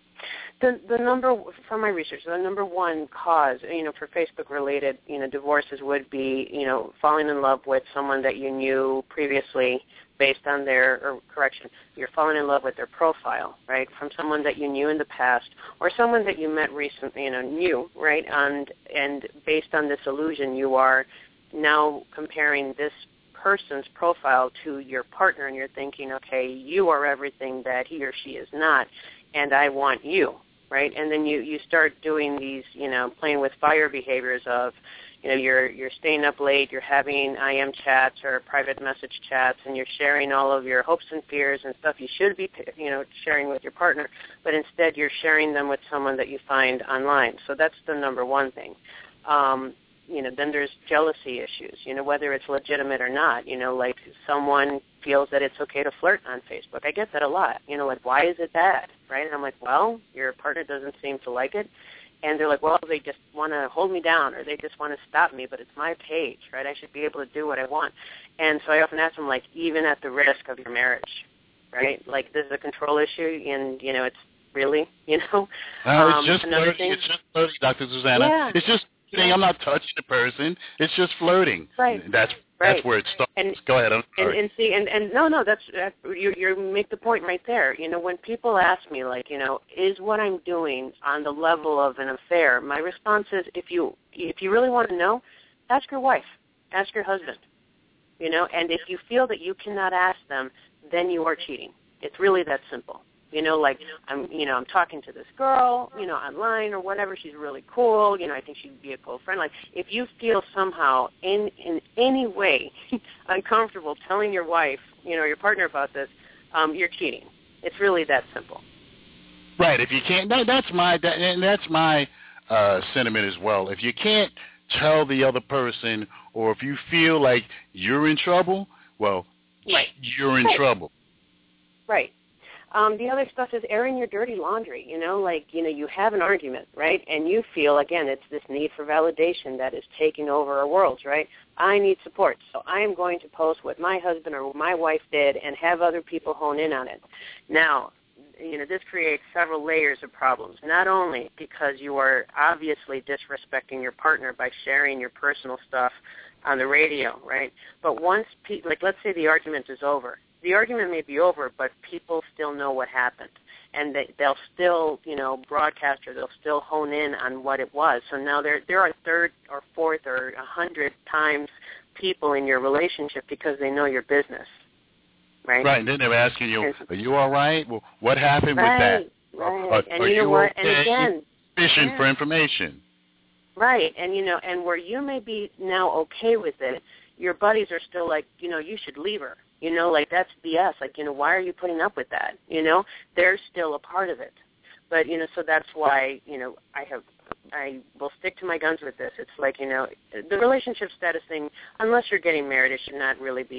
The the number, from my research, the number one cause, you know, for Facebook-related, you know, divorces would be, you know, falling in love with someone that you knew previously based on their, or correction, you're falling in love with their profile, right, from someone that you knew in the past, or someone that you met recently, you know, new, right, and and based on this illusion, you are now comparing this person's profile to your partner, and you're thinking, okay, you are everything that he or she is not, and I want you, right? And then you, you start doing these, you know, playing with fire behaviors of, you know, you're you're staying up late, you're having I M chats or private message chats, and you're sharing all of your hopes and fears and stuff you should be, you know, sharing with your partner, but instead you're sharing them with someone that you find online. So that's the number one thing. Um, you know, then there's jealousy issues, you know, whether it's legitimate or not. You know, like someone feels that it's okay to flirt on Facebook. I get that a lot. You know, like, why is it bad, right? And I'm like, well, your partner doesn't seem to like it. And they're like, well, they just want to hold me down, or they just want to stop me, but it's my page, right? I should be able to do what I want. And so I often ask them, like, even at the risk of your marriage, right? Like, this is a control issue, and, you know, it's really, you know. No, it's um, just flirting. Thing, it's just flirting, Doctor Susanna. Yeah. It's just flirting. I'm not touching the person. It's just flirting. Right. That's right. that's where it starts. And, Go ahead. I'm sorry. And, and see, and, and no, no, that's, that's you. You make the point right there. You know, when people ask me, like, you know, is what I'm doing on the level of an affair? My response is, if you if you really want to know, ask your wife, ask your husband. You know, and if you feel that you cannot ask them, then you are cheating. It's really that simple. You know, like, I'm, you know, I'm talking to this girl, you know, online or whatever. She's really cool. You know, I think she'd be a cool friend. Like, if you feel somehow in in any way uncomfortable telling your wife, you know, your partner about this, um, you're cheating. It's really that simple. Right. If you can't, that, that's my that, and that's my uh, sentiment as well. If you can't tell the other person, or if you feel like you're in trouble, well, right. you're in right. trouble. Right. Um, the other stuff is airing your dirty laundry, you know, like, you know, you have an argument, right, and you feel, again, it's this need for validation that is taking over our worlds, right? I need support, so I am going to post what my husband or my wife did and have other people hone in on it. Now, you know, this creates several layers of problems, not only because you are obviously disrespecting your partner by sharing your personal stuff on the radio, right, but once, pe- like, let's say the argument is over. The argument may be over, but people still know what happened, and they, they'll still, you know, broadcast, or they'll still hone in on what it was. So now there there are third or fourth or a hundred times people in your relationship because they know your business, right? Right, and then they're asking you, "Are you all right? Well, what happened right, with that? Right, Are, and are you know you what? okay? And again, fishing yeah. for information." Right, and you know, and where you may be now okay with it, your buddies are still like, you know, you should leave her. You know, like, that's B S. Like, you know, why are you putting up with that? You know, they're still a part of it. But, you know, so that's why, you know, I have, I will stick to my guns with this. It's like, you know, the relationship status thing, unless you're getting married, it should not really be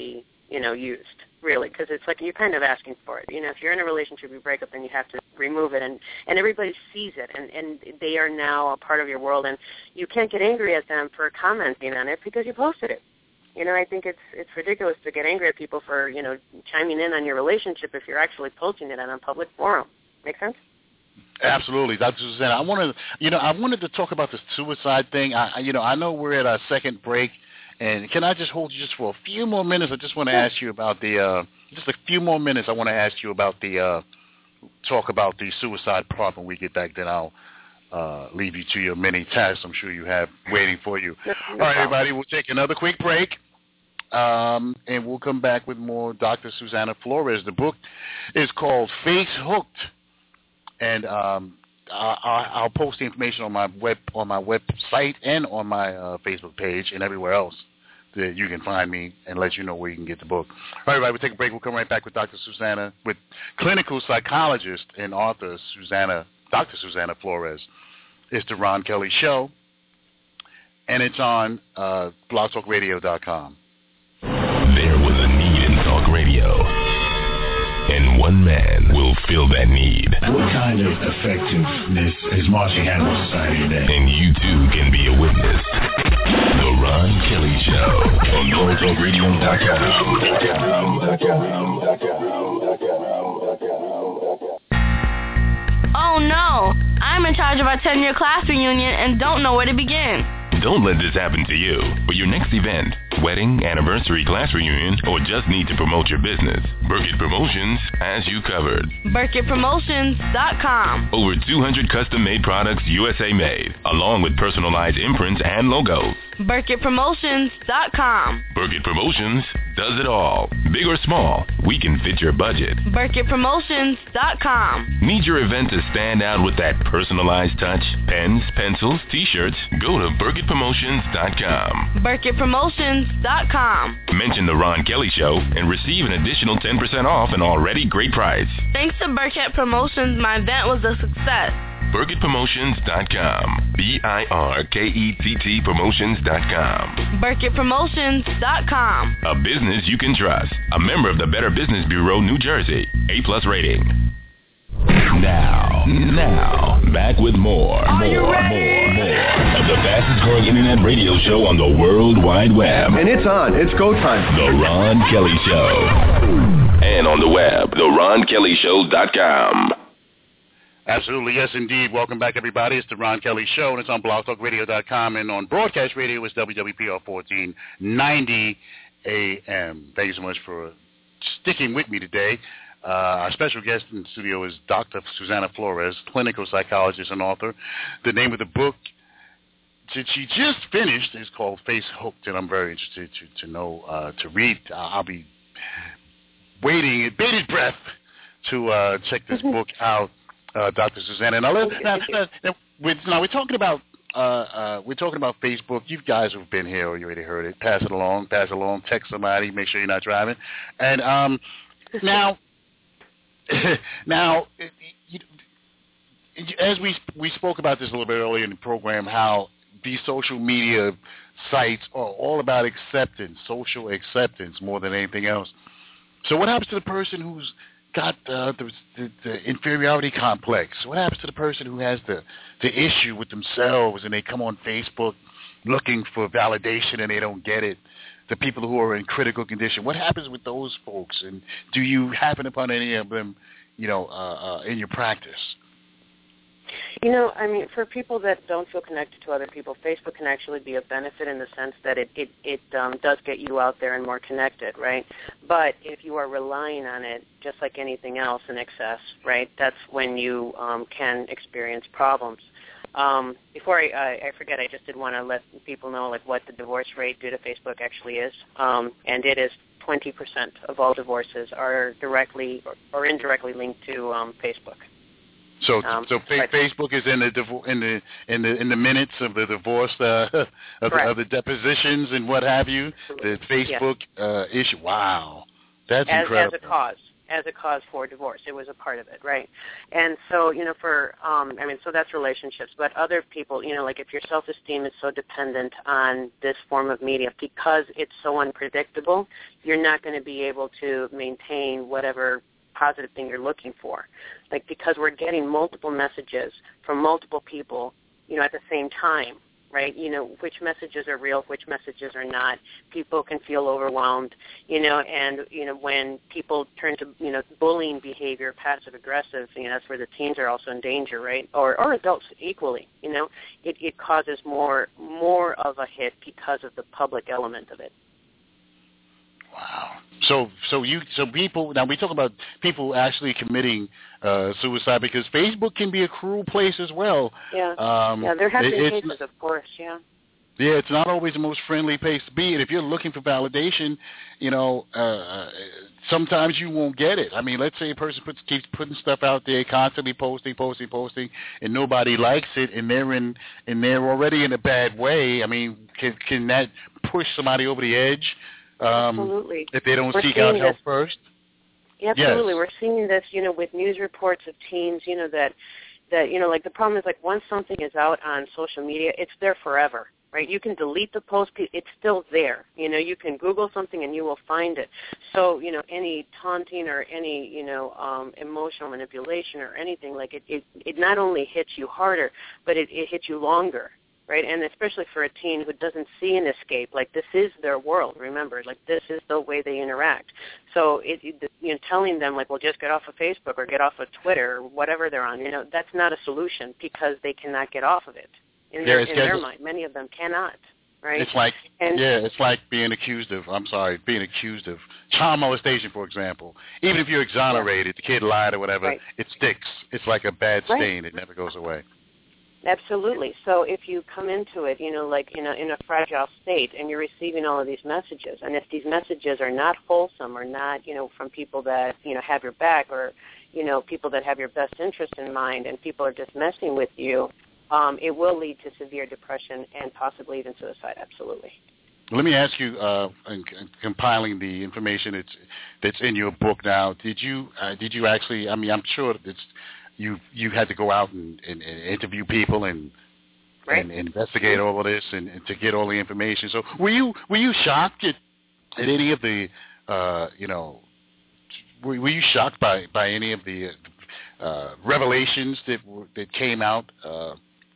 you know, used, really, because it's like you're kind of asking for it. You know, if you're in a relationship, you break up, then you have to remove it, and, and everybody sees it, and, and they are now a part of your world, and you can't get angry at them for commenting on it because you posted it. You know, I think it's it's ridiculous to get angry at people for, you know, chiming in on your relationship if you're actually posting it on a public forum. Make sense? Absolutely, Doctor Susanna. I wanted, you know, I wanted to talk about the suicide thing. I, you know, I know we're at our second break, and can I just hold you just for a few more minutes? I just want to ask you about the, uh, just a few more minutes. I want to ask you about the, uh, talk about the suicide part when we get back. Then I'll uh, leave you to your many tasks I'm sure you have waiting for you. All right, everybody, we'll take another quick break. Um, and we'll come back with more Doctor Susanna Flores. The book is called Face Hooked, and um, I, I'll post the information on my web on my website and on my uh, Facebook page and everywhere else that you can find me and let you know where you can get the book. All right, everybody, we'll take a break. We'll come right back with Doctor Susanna, with clinical psychologist and author Susanna, Doctor Susanna Flores. It's the Ron Kelly Show, and it's on uh, blog talk radio dot com. There was a need in talk radio, and one man will fill that need. What kind of effectiveness is marching hand in society today? And you too can be a witness. The Ron Kelly Show on blog talk radio dot com. Oh no, I'm in charge of our ten-year class reunion and don't know where to begin. Don't let this happen to you. For your next event, wedding, anniversary, class reunion, or just need to promote your business, Burkett Promotions has you covered. Burkett Promotions dot com. Over two hundred custom-made products U S A made, along with personalized imprints and logos. Burkett Promotions dot com. Burkett Promotions does it all. Big or small, we can fit your budget. Burkett Promotions dot com. Need your event to stand out with that personalized touch? Pens, pencils, t-shirts? Go to Burkett Promotions dot com. Burkett Promotions dot com. Mention the Ron Kelly Show and receive an additional ten percent off an already great price. Thanks to Burkett Promotions, my event was a success. Burkett Promotions dot com. B I R K E T T Promotions dot com. Burkett Promotions dot com. A business you can trust. A member of the Better Business Bureau, New Jersey. A plus rating. Now, now, back with more, Are more, you more, ready? more of the fastest growing internet radio show on the World Wide Web. And it's on. It's go time. The Ron Kelly Show. And on the web, the ron kelly show dot com. Absolutely, yes, indeed. Welcome back, everybody. It's the Ron Kelly Show, and it's on blog talk radio dot com, and on broadcast radio, it's W W P R fourteen ninety A M. Thank you so much for sticking with me today. Uh, our special guest in the studio is Doctor Susanna Flores, clinical psychologist and author. The name of the book that she just finished is called Face Hooked, and I'm very interested to, to know, uh, to read. I'll be waiting at bated breath to uh, check this book out. Uh, Doctor Susanna. Now, let's, now, now, we're, now we're talking about uh, uh, we're talking about Facebook. You guys who've been here, or you already heard it. Pass it along. Pass it along. Text somebody. Make sure you're not driving. And um, now, now, you, as we we spoke about this a little bit earlier in the program, how these social media sites are all about acceptance, social acceptance, more than anything else. So, what happens to the person who's got uh, the, the, the inferiority complex? What happens to the person who has the, the issue with themselves and they come on Facebook looking for validation and they don't get it? The people who are in critical condition, what happens with those folks? And do you happen upon any of them, you know, uh, uh, in your practice? You know, I mean, for people that don't feel connected to other people, Facebook can actually be a benefit in the sense that it it, it um, does get you out there and more connected, right? But if you are relying on it, just like anything else in excess, right, that's when you um, can experience problems. Um, before I, I, I forget, I just did want to let people know like what the divorce rate due to Facebook actually is, um, and it is twenty percent of all divorces are directly or, or indirectly linked to um, Facebook. So, um, so fa- Facebook is in the divo- in the in the in the minutes of the divorce uh, of, the, of the depositions and what have you. The Facebook yes. uh, issue. Wow, that's as, incredible. As a cause, as a cause for divorce. It was a part of it, right? And so, you know, for, um, I mean, so that's relationships. But other people, you know, like if your self-esteem is so dependent on this form of media because it's so unpredictable, you're not going to be able to maintain whatever positive thing you're looking for. Like because we're getting multiple messages from multiple people, you know, at the same time, right? You know, which messages are real, which messages are not. People can feel overwhelmed, you know, and, you know, when people turn to, you know, bullying behavior, passive-aggressive, you know, that's where the teens are also in danger, right? Or, or adults equally, you know. It, it causes more, more of a hit because of the public element of it. Wow. So, so you, so people. Now we talk about people actually committing uh, suicide because Facebook can be a cruel place as well. Yeah. Um, yeah, there have been it, cases, of course. Yeah. Yeah, it's not always the most friendly place to be, and if you're looking for validation, you know, uh, sometimes you won't get it. I mean, let's say a person puts, keeps putting stuff out there, constantly posting, posting, posting, and nobody likes it, and they're in, and they're already in a bad way. I mean, can can that push somebody over the edge? Um, Absolutely. If they don't We're seek out help this. first? Yeah, absolutely. Yes. We're seeing this, you know, with news reports of teens, you know, that, that, you know, like the problem is like once something is out on social media, it's there forever, right? You can delete the post, it's still there. You know, you can Google something and you will find it. So, you know, any taunting or any, you know, um, emotional manipulation or anything, like it, it, it not only hits you harder, but it, it hits you longer. Right, and especially for a teen who doesn't see an escape, like this is their world. Remember, like this is the way they interact. So, it, you know, telling them like, well, just get off of Facebook or get off of Twitter or whatever they're on, you know, that's not a solution because they cannot get off of it. In, their, in their mind, many of them cannot. Right. It's like and, yeah, it's like being accused of. I'm sorry, being accused of child molestation, for example. Even if you're exonerated, the kid lied or whatever, right. it sticks. It's like a bad stain. Right. It never goes away. Absolutely. So if you come into it, you know, like in a, in a fragile state and you're receiving all of these messages, and if these messages are not wholesome or not, you know, from people that, you know, have your back or, you know, people that have your best interest in mind and people are just messing with you, um, it will lead to severe depression and possibly even suicide. Absolutely. Let me ask you, uh, in, in compiling the information that's, that's in your book now, did you, uh, did you actually, I mean, I'm sure it's, You you had to go out and, and, and interview people and right. and investigate all of this and, and to get all the information. So were you were you shocked at, at any of the uh, you know were, were you shocked by, by any of the uh, revelations that were, that came out uh,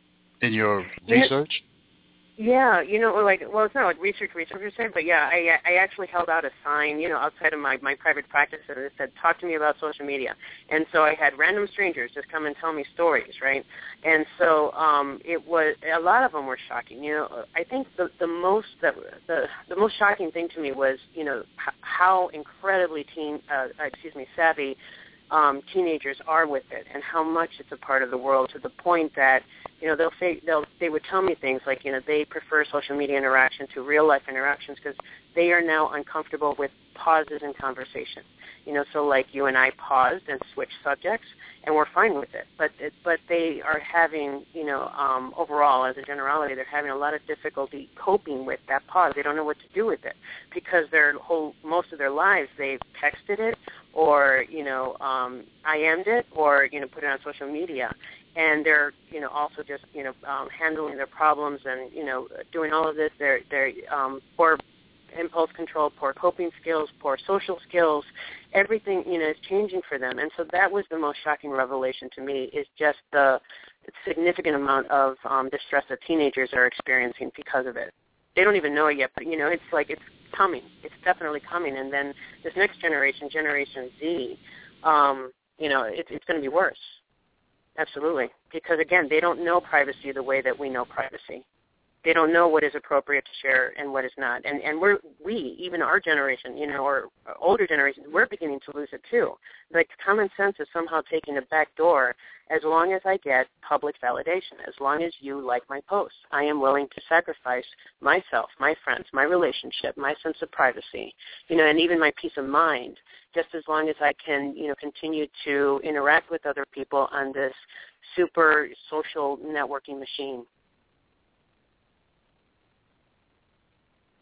in your research? Yeah, you know, like, well, it's not like research, research, research, but yeah, I I actually held out a sign, you know, outside of my, my private practice that it said, talk to me about social media. And so I had random strangers just come and tell me stories, right? And so um, it was, a lot of them were shocking. You know, I think the, the most, that the, the most shocking thing to me was, you know, h- how incredibly teen, uh, excuse me, savvy um, teenagers are with it and how much it's a part of the world to the point that, you know, they'll say, they'll, they would tell me things like, you know, they prefer social media interaction to real life interactions because they are now uncomfortable with pauses in conversation. You know, so like you and I paused and switched subjects, and we're fine with it. But it, but they are having, you know, um, overall, as a generality, they're having a lot of difficulty coping with that pause. They don't know what to do with it because their whole, most of their lives, they've texted it or, you know, um, I M'd it or, you know, put it on social media. And they're, you know, also just, you know, um, handling their problems and, you know, doing all of this. They're, they're um, poor impulse control, poor coping skills, poor social skills. Everything, you know, is changing for them. And so that was the most shocking revelation to me, is just the significant amount of um, distress that teenagers are experiencing because of it. They don't even know it yet, but, you know, it's like it's coming. It's definitely coming. And then this next generation, Generation Z, um, you know, it, it's going to be worse. Absolutely. Because, again, they don't know privacy the way that we know privacy. They don't know what is appropriate to share and what is not. And and we're, we, even our generation, you know, or older generations, we're beginning to lose it too. Like common sense is somehow taking a back door. As long as I get public validation, as long as you like my posts, I am willing to sacrifice myself, my friends, my relationship, my sense of privacy, you know, and even my peace of mind, just as long as I can, you know, continue to interact with other people on this super social networking machine.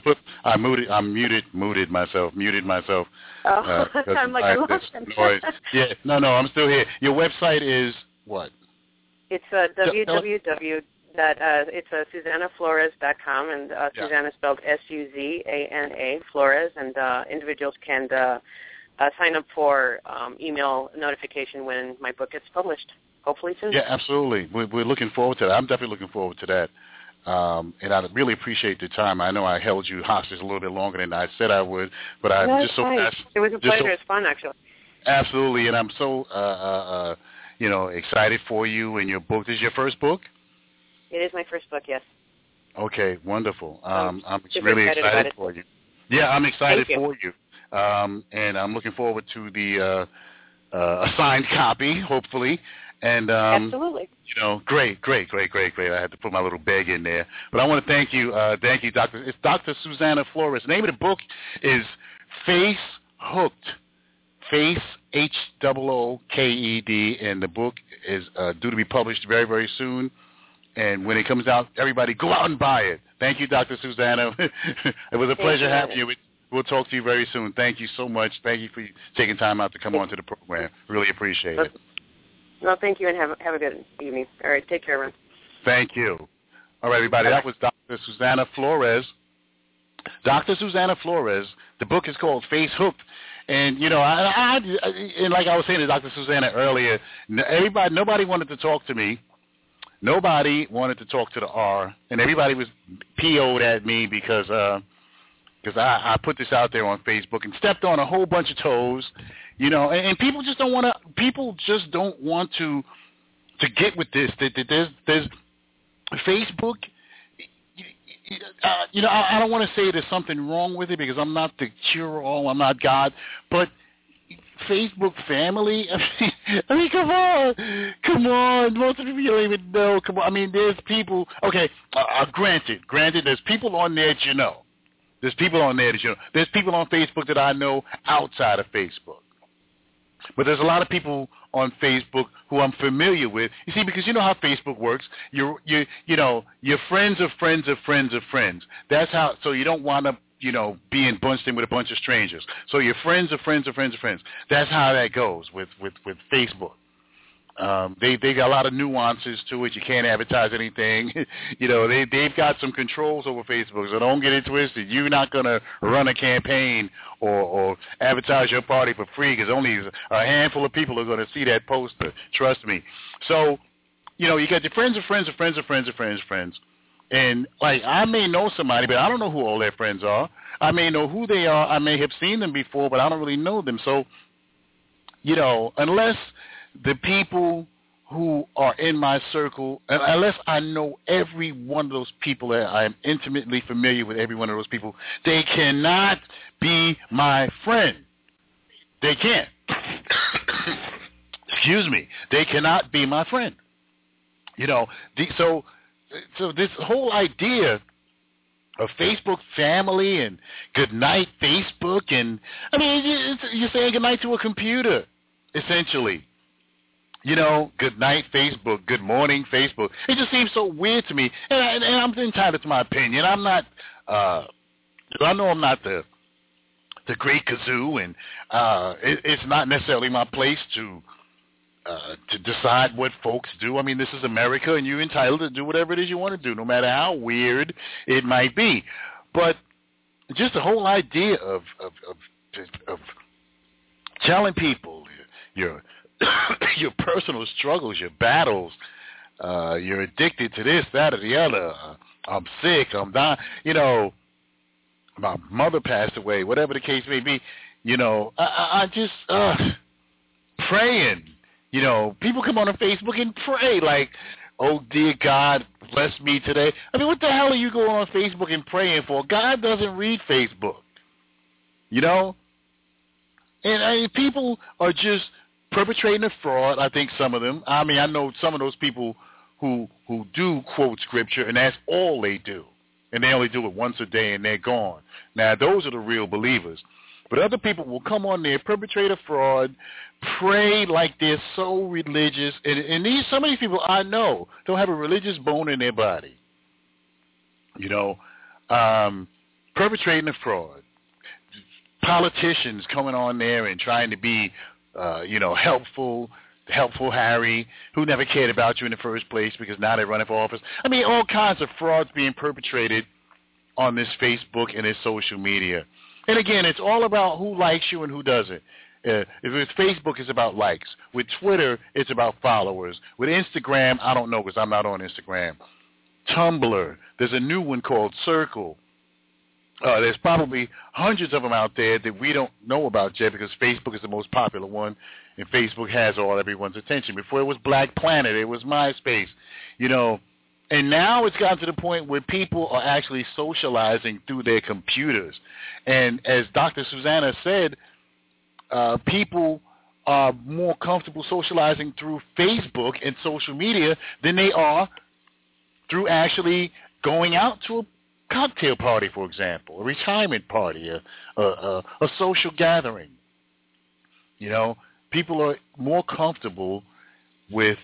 put, I muted, I muted, muted myself, muted myself. Oh, uh, I'm like, I, I lost him. noise. Yeah, no, no, I'm still here. Your website is what? It's uh, www. That uh, it's uh, Susana Flores dot com, and uh, Yeah. Susana spelled S U Z A N A Flores, and uh, individuals can uh, uh, sign up for um, email notification when my book gets published. Hopefully soon. Yeah, absolutely. We're, we're looking forward to that. I'm definitely looking forward to that. Um, and I really appreciate the time. I know I held you hostage a little bit longer than I said I would, but I'm No, just so fine. passionate. It was a just pleasure. so- It was fun, actually. Absolutely, and I'm so uh, uh, uh, you know excited for you and your book. This is your first book? It is my first book, yes. Okay, wonderful. Um, I'm super really excited excited about it. for you. Yeah, I'm excited Thank you. for you, um, and I'm looking forward to the uh, uh, assigned copy, hopefully. And um, Absolutely. You know, great, great, great, great, great. I had to put my little beg in there, but I want to thank you, uh, thank you, Doctor It's Doctor Susana Flores. The name of the book is Face Hooked. Face H O O K E D, and the book is uh, due to be published very, very soon. And when it comes out, everybody go out and buy it. Thank you, Doctor Susana. It was a Thank pleasure you. having you. We'll talk to you very soon. Thank you so much. Thank you for taking time out to come on to the program. Really appreciate it. Well, thank you, and have, have a good evening. All right, take care, Ron. Thank you. All right, everybody. That was Doctor Susana Flores. Doctor Susana Flores. The book is called Face Hooked. And, you know, I, I, and like I was saying to Doctor Susana earlier, everybody, nobody wanted to talk to me. Nobody wanted to talk to the R, and everybody was P O'd at me because uh, cause I, I put this out there on Facebook and stepped on a whole bunch of toes, you know, and, and people just don't want to, people just don't want to to get with this. There's, there's Facebook, uh, you know, I, I don't want to say there's something wrong with it because I'm not the cure-all, I'm not God, but Facebook family, I mean, I mean, come on, come on, most of the people you don't even know, come on, I mean, there's people, okay, uh, uh, granted, granted, there's people on there that you know, there's people on there that you know, there's people on Facebook that I know outside of Facebook, but there's a lot of people on Facebook who I'm familiar with, you see, because you know how Facebook works, you you you know, your friends of friends of friends of friends, that's how, so you don't wind up, you know, being bunched in with a bunch of strangers. So your friends are friends of friends of friends. That's how that goes with, with, with Facebook. Um, they they got a lot of nuances to it. You can't advertise anything. you know, they, they've got some controls over Facebook, so don't get it twisted. You're not going to run a campaign or, or advertise your party for free because only a handful of people are going to see that poster. Trust me. So, you know, you got your friends of friends of friends of friends of friends of friends. And, like, I may know somebody, but I don't know who all their friends are. I may know who they are. I may have seen them before, but I don't really know them. So, you know, unless the people who are in my circle, unless I know every one of those people, that I am intimately familiar with every one of those people, they cannot be my friend. They can't. Excuse me. They cannot be my friend. You know, the, so... So this whole idea of Facebook family and good night Facebook, and I mean, it's, you're saying good night to a computer, essentially. You know, good night Facebook, good morning Facebook. It just seems so weird to me, and, I, and I'm entitled to my opinion. I'm not, uh, I know I'm not the the great kazoo, and uh, it, it's not necessarily my place to. Uh, to decide what folks do. I mean, this is America, and you're entitled to do whatever it is you want to do, no matter how weird it might be. But just the whole idea of of of, of telling people your your personal struggles, your battles, uh, you're addicted to this, that, or the other. Uh, I'm sick. I'm dying. You know, my mother passed away. Whatever the case may be. You know, I, I just uh, praying. You know, people come on Facebook and pray like, oh, dear God, bless me today. I mean, what the hell are you going on Facebook and praying for? God doesn't read Facebook, you know? And I mean, people are just perpetrating a fraud, I think some of them. I mean, I know some of those people who who do quote Scripture, and that's all they do. And they only do it once a day, and they're gone. Now, those are the real believers. But other people will come on there, perpetrate a fraud, pray like they're so religious. And, and these some of these people I know don't have a religious bone in their body. You know, um, perpetrating a fraud. Politicians coming on there and trying to be, uh, you know, helpful, helpful Harry, who never cared about you in the first place because now they're running for office. I mean, all kinds of frauds being perpetrated on this Facebook and this social media. And again, it's all about who likes you and who doesn't. Uh, if it's Facebook, it's about likes. With Twitter, it's about followers. With Instagram, I don't know because I'm not on Instagram. Tumblr, there's a new one called Circle. Uh, there's probably hundreds of them out there that we don't know about yet because Facebook is the most popular one, and Facebook has all everyone's attention. Before it was Black Planet, it was MySpace, you know. And now it's gotten to the point where people are actually socializing through their computers. And as Doctor Susanna said, uh, people are more comfortable socializing through Facebook and social media than they are through actually going out to a cocktail party, for example, a retirement party, a, a, a, a social gathering. You know, people are more comfortable with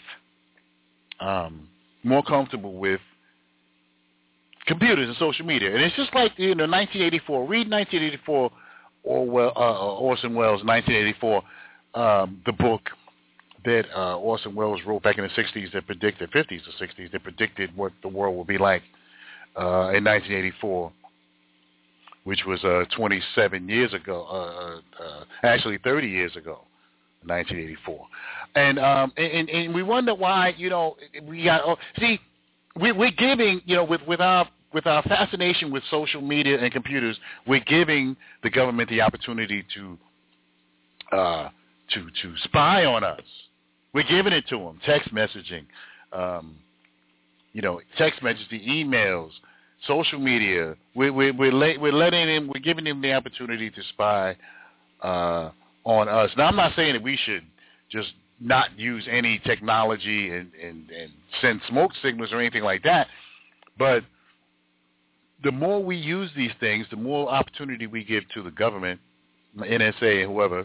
um, more comfortable with computers and social media. And it's just like, you know, nineteen eighty-four. Read nineteen eighty-four, Orwell, uh, Orson Welles' nineteen eighty-four, um, the book that uh, Orson Welles wrote back in the sixties that predicted, fifties or sixties, that predicted what the world would be like uh, in nineteen eighty-four, which was uh, twenty-seven years ago, uh, uh, actually thirty years ago, nineteen eighty-four. And, um, and and we wonder why, you know, we got, oh, see, we, we're giving, you know, with, with our with our fascination with social media and computers, we're giving the government the opportunity to uh, to to spy on us. We're giving it to them, text messaging, um, you know, text messages, the emails, social media. We're we're we're, la- we're letting them, we're giving them the opportunity to spy uh, on us. Now, I'm not saying that we should just not use any technology and, and, and send smoke signals or anything like that, but the more we use these things, the more opportunity we give to the government, N S A, whoever,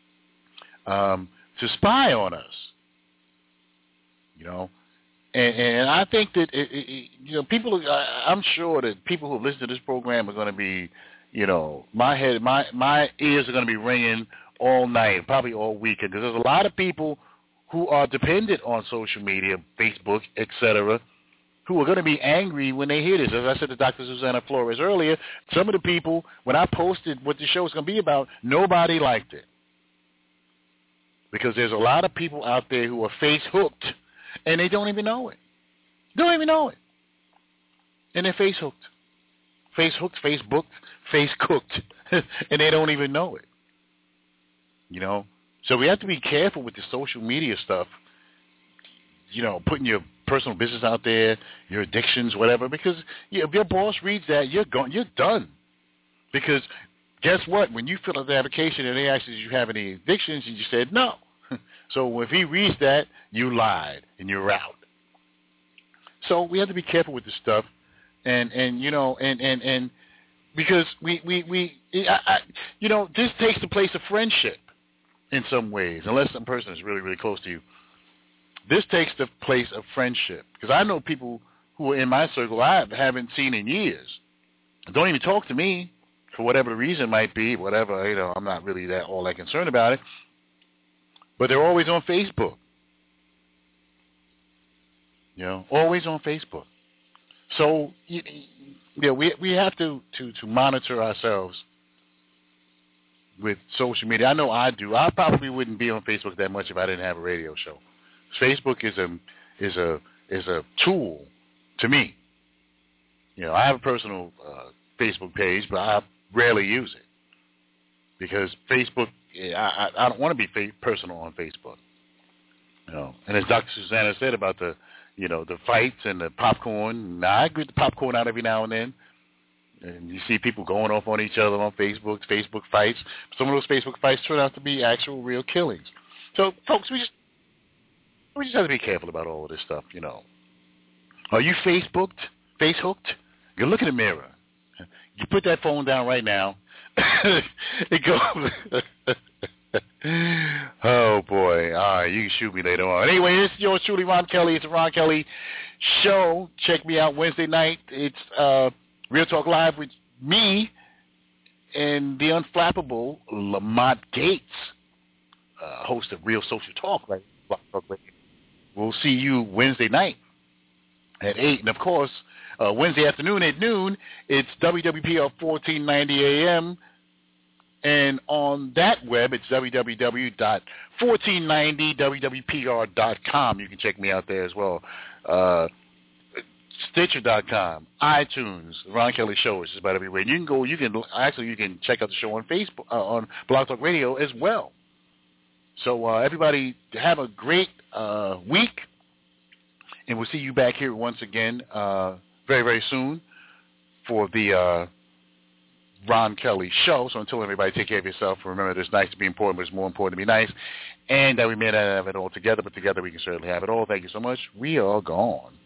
um, to spy on us. You know, and, and I think that it, it, you know, people. I, I'm sure that people who listen to this program are going to be, you know, my head, my my ears are going to be ringing all night, probably all weekend, because there's a lot of people who are dependent on social media, Facebook, et cetera, who are going to be angry when they hear this. As I said to Doctor Susanna Flores earlier, some of the people, when I posted what the show is going to be about, nobody liked it. Because there's a lot of people out there who are face hooked, and they don't even know it. Don't even know it. And they're face hooked. Face hooked, face booked, face cooked, and they don't even know it. You know? So we have to be careful with the social media stuff, you know, putting your personal business out there, your addictions, whatever, because yeah, if your boss reads that, you're gone, you're done. Because guess what? When you fill out the application and they ask you if you have any addictions, and you said no. So if he reads that, you lied and you're out. So we have to be careful with this stuff, and and you know, and and and because we we we, I, I, you know, this takes the place of friendship in some ways, unless some person is really really close to you. This takes the place of friendship, because I know people who are in my circle I haven't seen in years. Don't even talk to me for whatever the reason might be, whatever, you know, I'm not really that all that concerned about it. But they're always on Facebook. You know, always on Facebook. So, you, you know, we we have to, to, to monitor ourselves with social media. I know I do. I probably wouldn't be on Facebook that much if I didn't have a radio show. Facebook is a is a is a tool to me. You know, I have a personal uh, Facebook page, but I rarely use it because Facebook. I I, I don't want to be fa- personal on Facebook. You know, and as Doctor Susanna said about the, you know, the fights and the popcorn. Now I get the popcorn out every now and then, and you see people going off on each other on Facebook. Facebook fights. Some of those Facebook fights turn out to be actual real killings. So, folks, we just. We just have to be careful about all of this stuff, you know. Are you Facebooked, face hooked? You look in the mirror. You put that phone down right now. It goes. Oh, boy. All right, you can shoot me later on. Anyway, this is yours truly, Ron Kelly. It's a Ron Kelly show. Check me out Wednesday night. It's uh, Real Talk Live with me and the unflappable Lamont Gates, uh, host of Real Social Talk, right? We'll see you Wednesday night at eight. And, of course, uh, Wednesday afternoon at noon, it's W W P R fourteen ninety A M. And on that web, it's w w w dot fourteen ninety w w p r dot com. You can check me out there as well. Uh, Stitcher dot com, iTunes, Ron Kelly Show is just about everywhere. And you can go, you can actually you can check out the show on Facebook, uh, on Blog Talk Radio as well. So uh, everybody, have a great uh, week, and we'll see you back here once again uh, very very soon for the uh, Ron Kelly Show. So until everybody, take care of yourself. Remember, it's nice to be important, but it's more important to be nice, and that we may not have it all together, but together we can certainly have it all. Thank you so much. We are gone.